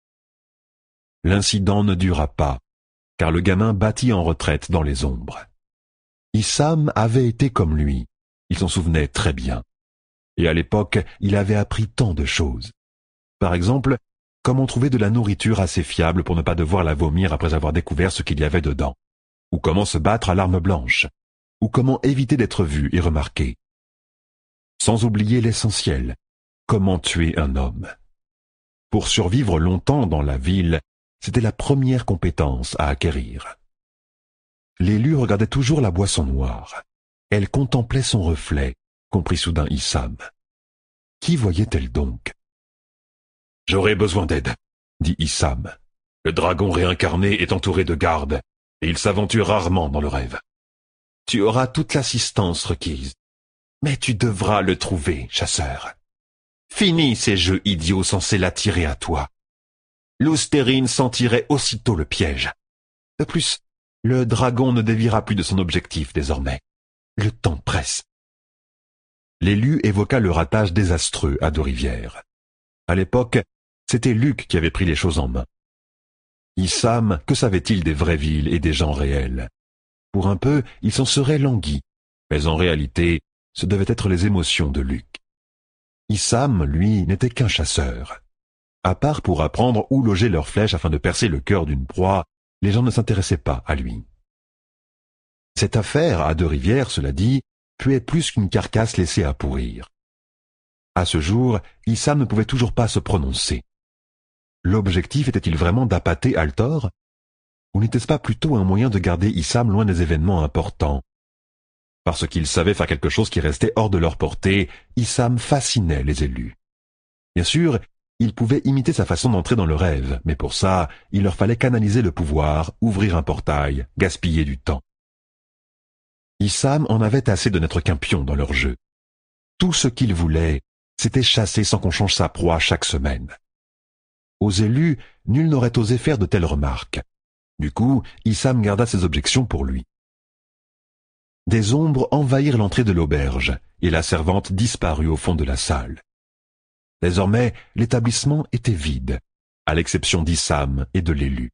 L'incident ne dura pas, car le gamin battit en retraite dans les ombres. Issam avait été comme lui, il s'en souvenait très bien. Et à l'époque, il avait appris tant de choses. Par exemple, comment trouver de la nourriture assez fiable pour ne pas devoir la vomir après avoir découvert ce qu'il y avait dedans, ou comment se battre à l'arme blanche, ou comment éviter d'être vu et remarqué. Sans oublier l'essentiel, comment tuer un homme. Pour survivre longtemps dans la ville, c'était la première compétence à acquérir. L'élu regardait toujours la boisson noire. Elle contemplait son reflet, comprit soudain Issam. Qui voyait-elle donc? « J'aurai besoin d'aide, » dit Issam. « Le dragon réincarné est entouré de gardes, et il s'aventure rarement dans le rêve. Tu auras toute l'assistance requise, mais tu devras le trouver, chasseur. Finis ces jeux idiots censés l'attirer à toi. L'Oustérine sentirait aussitôt le piège. De plus, le dragon ne déviera plus de son objectif désormais. Le temps presse. » L'élu évoqua le ratage désastreux à Deux-Rivières. À l'époque, c'était Luc qui avait pris les choses en main. Issam, que savait-il des vraies villes et des gens réels? Pour un peu, il s'en serait langui, mais en réalité, ce devaient être les émotions de Luc. Issam, lui, n'était qu'un chasseur. À part pour apprendre où loger leurs flèches afin de percer le cœur d'une proie, les gens ne s'intéressaient pas à lui. Cette affaire, à Deux-Rivières, cela dit, puait plus qu'une carcasse laissée à pourrir. À ce jour, Issam ne pouvait toujours pas se prononcer. L'objectif était-il vraiment d'appâter Altor? Ou n'était-ce pas plutôt un moyen de garder Issam loin des événements importants? Parce qu'il savait faire quelque chose qui restait hors de leur portée, Issam fascinait les élus. Bien sûr, il pouvait imiter sa façon d'entrer dans le rêve, mais pour ça, il leur fallait canaliser le pouvoir, ouvrir un portail, gaspiller du temps. Issam en avait assez de n'être qu'un pion dans leur jeu. Tout ce qu'il voulait, c'était chasser sans qu'on change sa proie chaque semaine. Aux élus, nul n'aurait osé faire de telles remarques. Du coup, Issam garda ses objections pour lui. Des ombres envahirent l'entrée de l'auberge, et la servante disparut au fond de la salle. Désormais, l'établissement était vide, à l'exception d'Issam et de l'élu.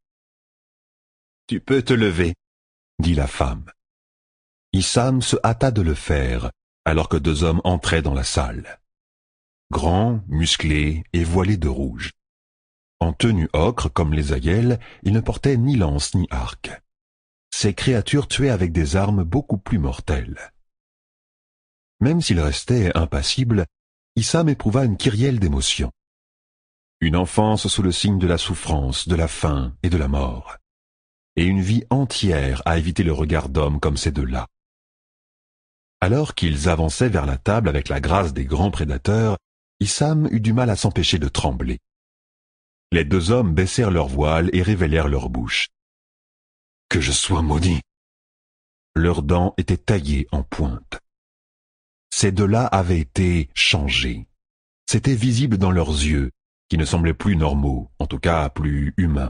« Tu peux te lever, » dit la femme. Issam se hâta de le faire, alors que deux hommes entraient dans la salle. Grands, musclés et voilés de rouge. En tenue ocre, comme les aïels, ils ne portaient ni lance ni arc. Ces créatures tuaient avec des armes beaucoup plus mortelles. Même s'il restait impassible, Issam éprouva une kyrielle d'émotions. Une enfance sous le signe de la souffrance, de la faim et de la mort. Et une vie entière à éviter le regard d'hommes comme ces deux-là. Alors qu'ils avançaient vers la table avec la grâce des grands prédateurs, Issam eut du mal à s'empêcher de trembler. Les deux hommes baissèrent leurs voiles et révélèrent leurs bouches. « Que je sois maudit !» Leurs dents étaient taillées en pointe. Ces deux-là avaient été changés. C'était visible dans leurs yeux, qui ne semblaient plus normaux, en tout cas plus humains.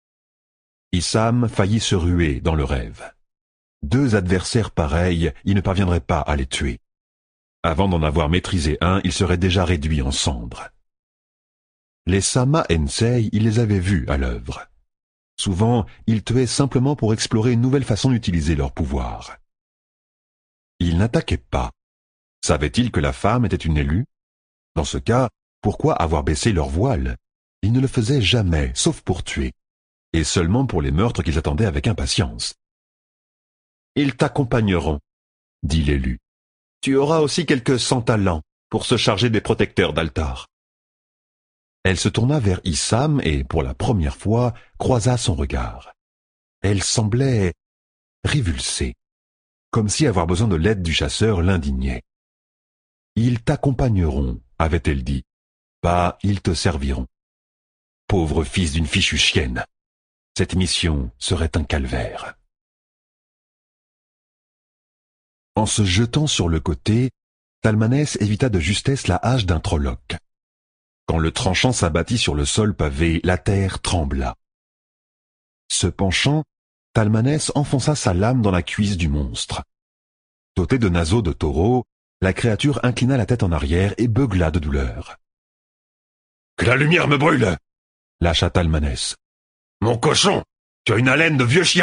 Issam faillit se ruer dans le rêve. Deux adversaires pareils, il ne parviendrait pas à les tuer. Avant d'en avoir maîtrisé un, il serait déjà réduit en cendres. Les Sama Ensei, il les avait vus à l'œuvre. Souvent, ils tuaient simplement pour explorer une nouvelle façon d'utiliser leur pouvoir. Ils n'attaquaient pas. Savait-il que la femme était une élue? Dans ce cas, pourquoi avoir baissé leur voile? Ils ne le faisaient jamais, sauf pour tuer, et seulement pour les meurtres qu'ils attendaient avec impatience. « Ils t'accompagneront, » dit l'élu. « Tu auras aussi quelques cent talents pour se charger des protecteurs d'altar. » Elle se tourna vers Issam et, pour la première fois, croisa son regard. Elle semblait révulsée, comme si avoir besoin de l'aide du chasseur l'indignait. « Ils t'accompagneront, » avait-elle dit. « Pas, ils te serviront. » Pauvre fils d'une fichue chienne. Cette mission serait un calvaire. En se jetant sur le côté, Thalmanès évita de justesse la hache d'un trolloc. Quand le tranchant s'abattit sur le sol pavé, la terre trembla. Se penchant, Thalmanès enfonça sa lame dans la cuisse du monstre. Dotée de naseaux de taureau, la créature inclina la tête en arrière et beugla de douleur. « Que la lumière me brûle !» lâcha Thalmanès. « Mon cochon, tu as une haleine de vieux chien !»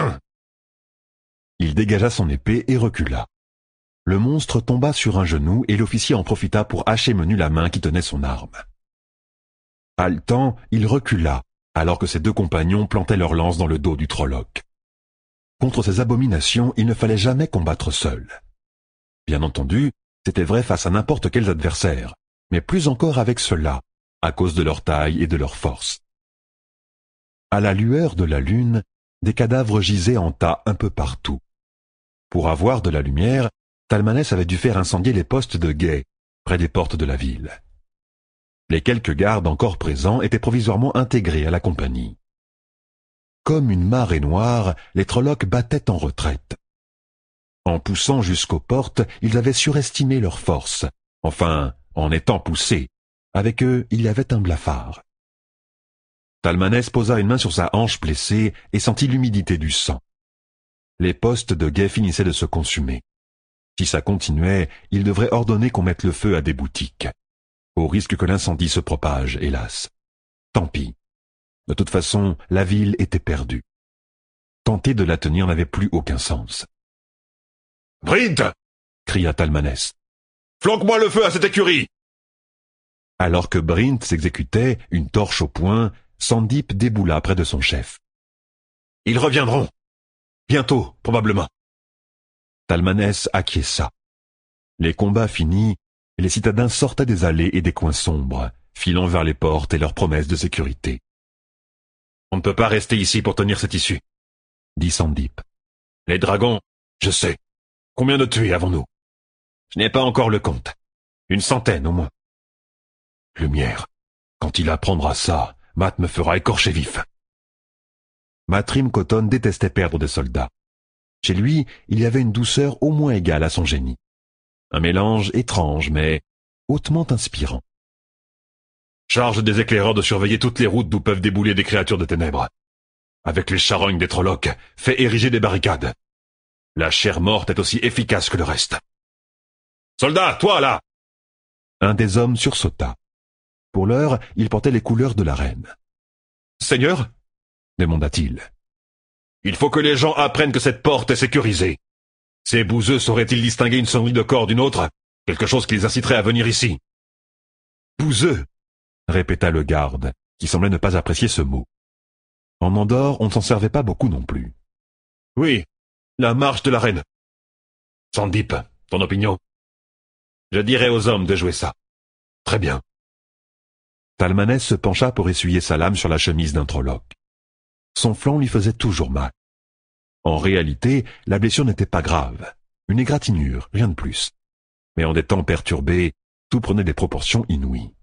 Il dégagea son épée et recula. Le monstre tomba sur un genou et l'officier en profita pour hacher menu la main qui tenait son arme. Haletant, il recula, alors que ses deux compagnons plantaient leurs lances dans le dos du trolloc. Contre ces abominations, il ne fallait jamais combattre seul. Bien entendu, c'était vrai face à n'importe quels adversaires, mais plus encore avec ceux-là, à cause de leur taille et de leur force. À la lueur de la lune, des cadavres gisaient en tas un peu partout. Pour avoir de la lumière, Thalmanès avait dû faire incendier les postes de guet, près des portes de la ville. Les quelques gardes encore présents étaient provisoirement intégrés à la compagnie. Comme une marée noire, les trollocs battaient en retraite. En poussant jusqu'aux portes, ils avaient surestimé leur force. Enfin, en étant poussés, avec eux, il y avait un blafard. Thalmanès posa une main sur sa hanche blessée et sentit l'humidité du sang. Les postes de guet finissaient de se consumer. Si ça continuait, il devrait ordonner qu'on mette le feu à des boutiques, au risque que l'incendie se propage, hélas. Tant pis. De toute façon, la ville était perdue. Tenter de la tenir n'avait plus aucun sens. « Brint !» cria Thalmanès. « Flanque-moi le feu à cette écurie !» Alors que Brint s'exécutait, une torche au poing, Sandip déboula près de son chef. « Ils reviendront. Bientôt, probablement. » Thalmanès acquiesça. Les combats finis, les citadins sortaient des allées et des coins sombres, filant vers les portes et leurs promesses de sécurité. « On ne peut pas rester ici pour tenir cette issue, » dit Sandip. « Les dragons, je sais. Combien de tués avons-nous? Je n'ai pas encore le compte. Une centaine au moins. Lumière, quand il apprendra ça, Matt me fera écorcher vif. » Matrim Koton détestait perdre des soldats. Chez lui, il y avait une douceur au moins égale à son génie. Un mélange étrange, mais hautement inspirant. « Charge des éclaireurs de surveiller toutes les routes d'où peuvent débouler des créatures de ténèbres. Avec les charognes des trollocs, fais ériger des barricades. La chair morte est aussi efficace que le reste. »« Soldat, toi là !» Un des hommes sursauta. Pour l'heure, il portait les couleurs de la reine. « Seigneur ?» demanda-t-il. « Il faut que les gens apprennent que cette porte est sécurisée. Ces bouseux sauraient-ils distinguer une sonnerie de corps d'une autre? Quelque chose qui les inciterait à venir ici. »« Bouseux !» répéta le garde, qui semblait ne pas apprécier ce mot. En Andorre, on ne s'en servait pas beaucoup non plus. « Oui, la marche de la reine. »« Sandip, ton opinion ?»« Je dirai aux hommes de jouer ça. »« Très bien. » Thalmanès se pencha pour essuyer sa lame sur la chemise d'un trolloc. Son flanc lui faisait toujours mal. En réalité, la blessure n'était pas grave. Une égratignure, rien de plus. Mais en des temps perturbés, tout prenait des proportions inouïes.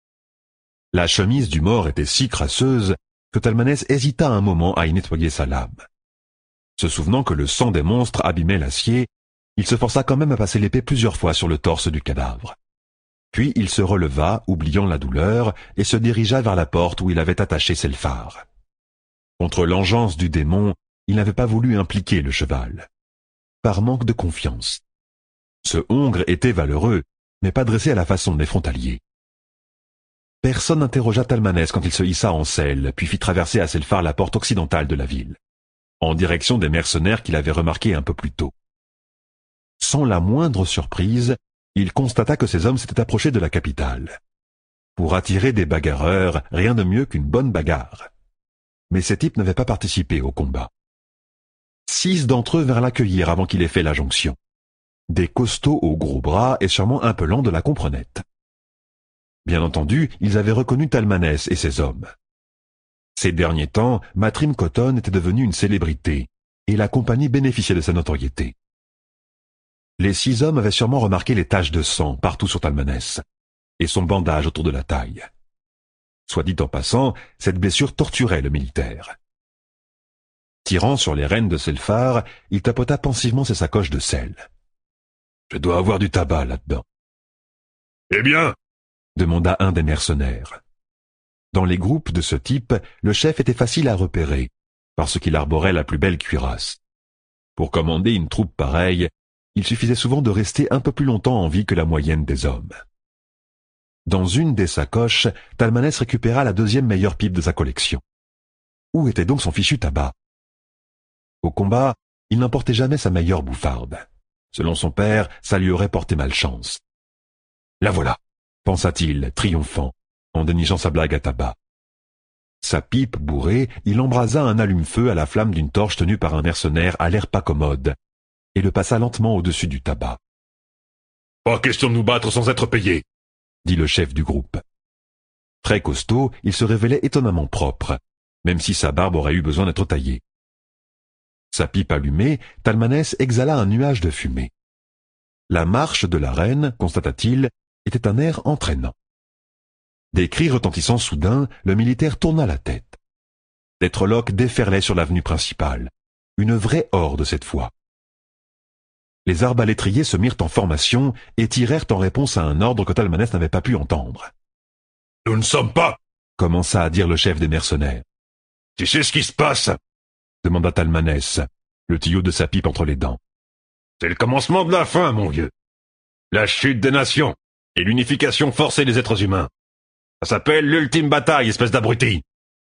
La chemise du mort était si crasseuse que Thalmanès hésita un moment à y nettoyer sa lame. Se souvenant que le sang des monstres abîmait l'acier, il se força quand même à passer l'épée plusieurs fois sur le torse du cadavre. Puis il se releva, oubliant la douleur, et se dirigea vers la porte où il avait attaché Selphar. Contre l'engeance du démon, il n'avait pas voulu impliquer le cheval. Par manque de confiance. Ce hongre était valeureux, mais pas dressé à la façon des frontaliers. Personne n'interrogea Thalmanès quand il se hissa en selle, puis fit traverser à Selphar la porte occidentale de la ville, en direction des mercenaires qu'il avait remarqués un peu plus tôt. Sans la moindre surprise, il constata que ces hommes s'étaient approchés de la capitale. Pour attirer des bagarreurs, rien de mieux qu'une bonne bagarre. Mais ces types n'avaient pas participé au combat. Six d'entre eux vinrent l'accueillir avant qu'il ait fait la jonction. Des costauds aux gros bras et sûrement un peu lents de la comprenette. Bien entendu, ils avaient reconnu Talmanès et ses hommes. Ces derniers temps, Matrim Cotton était devenu une célébrité, et la compagnie bénéficiait de sa notoriété. Les six hommes avaient sûrement remarqué les taches de sang partout sur Talmanès, et son bandage autour de la taille. Soit dit en passant, cette blessure torturait le militaire. Tirant sur les rênes de Selphar, il tapota pensivement ses sacoches de sel. « Je dois avoir du tabac là-dedans. »« Eh bien ?» demanda un des mercenaires. Dans les groupes de ce type, le chef était facile à repérer, parce qu'il arborait la plus belle cuirasse. Pour commander une troupe pareille, il suffisait souvent de rester un peu plus longtemps en vie que la moyenne des hommes. Dans une des sacoches, Talmanès récupéra la deuxième meilleure pipe de sa collection. Où était donc son fichu tabac? Au combat, il n'emportait jamais sa meilleure bouffarde. Selon son père, ça lui aurait porté malchance. La voilà, pensa-t-il, triomphant, en dénichant sa blague à tabac. Sa pipe bourrée, il embrasa un allume-feu à la flamme d'une torche tenue par un mercenaire à l'air pas commode, et le passa lentement au-dessus du tabac. « Pas question de nous battre sans être payés !» dit le chef du groupe. Très costaud, il se révélait étonnamment propre, même si sa barbe aurait eu besoin d'être taillée. Sa pipe allumée, Talmanès exhala un nuage de fumée. La marche de la reine, constata-t-il, était un air entraînant. Des cris retentissant soudain, le militaire tourna la tête. Des trollocs déferlaient sur l'avenue principale. Une vraie horde cette fois. Les arbalétriers se mirent en formation et tirèrent en réponse à un ordre que Talmanès n'avait pas pu entendre. « Nous ne sommes pas !» commença à dire le chef des mercenaires. « Tu sais ce qui se passe ?» demanda Talmanès, le tuyau de sa pipe entre les dents. « C'est le commencement de la fin, mon vieux. La chute des nations et l'unification forcée des êtres humains. Ça s'appelle l'ultime bataille, espèce d'abruti !»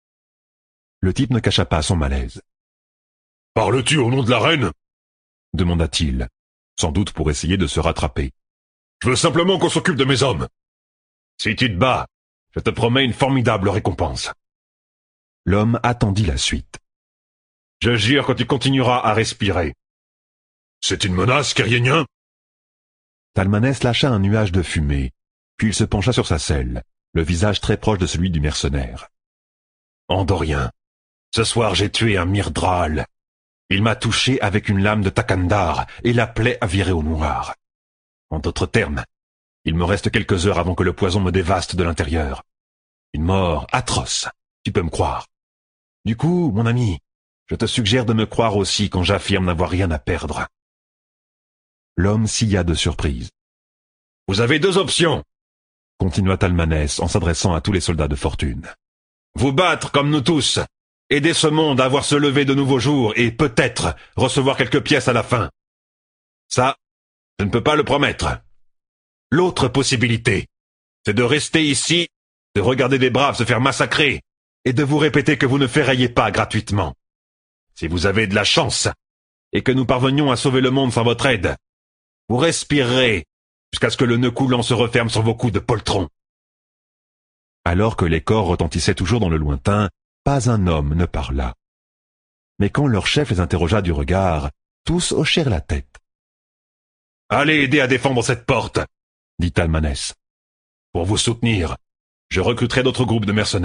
Le type ne cacha pas son malaise. « Parles-tu au nom de la reine ?» demanda-t-il, sans doute pour essayer de se rattraper. « Je veux simplement qu'on s'occupe de mes hommes. Si tu te bats, je te promets une formidable récompense. » L'homme attendit la suite. « Je jure que tu continueras à respirer. »« C'est une menace, Kyrienien ?» Talmanès lâcha un nuage de fumée, puis il se pencha sur sa selle, le visage très proche de celui du mercenaire. « Andorien, ce soir j'ai tué un Myrdral. Il m'a touché avec une lame de Takandar et la plaie a viré au noir. En d'autres termes, il me reste quelques heures avant que le poison me dévaste de l'intérieur. Une mort atroce, tu peux me croire. Du coup, mon ami, je te suggère de me croire aussi quand j'affirme n'avoir rien à perdre. » L'homme silla de surprise. « Vous avez deux options, » continua Talmanès en s'adressant à tous les soldats de fortune. « Vous battre comme nous tous, aider ce monde à voir se lever de nouveaux jours et peut-être recevoir quelques pièces à la fin. Ça, je ne peux pas le promettre. L'autre possibilité, c'est de rester ici, de regarder des braves se faire massacrer et de vous répéter que vous ne ferraillez pas gratuitement. Si vous avez de la chance et que nous parvenions à sauver le monde sans votre aide, vous respirerez jusqu'à ce que le nœud coulant se referme sur vos coups de poltron. » Alors que les corps retentissaient toujours dans le lointain, pas un homme ne parla. Mais quand leur chef les interrogea du regard, tous hochèrent la tête. « Allez aider à défendre cette porte, » dit Talmanès. « Pour vous soutenir, je recruterai d'autres groupes de mercenaires. »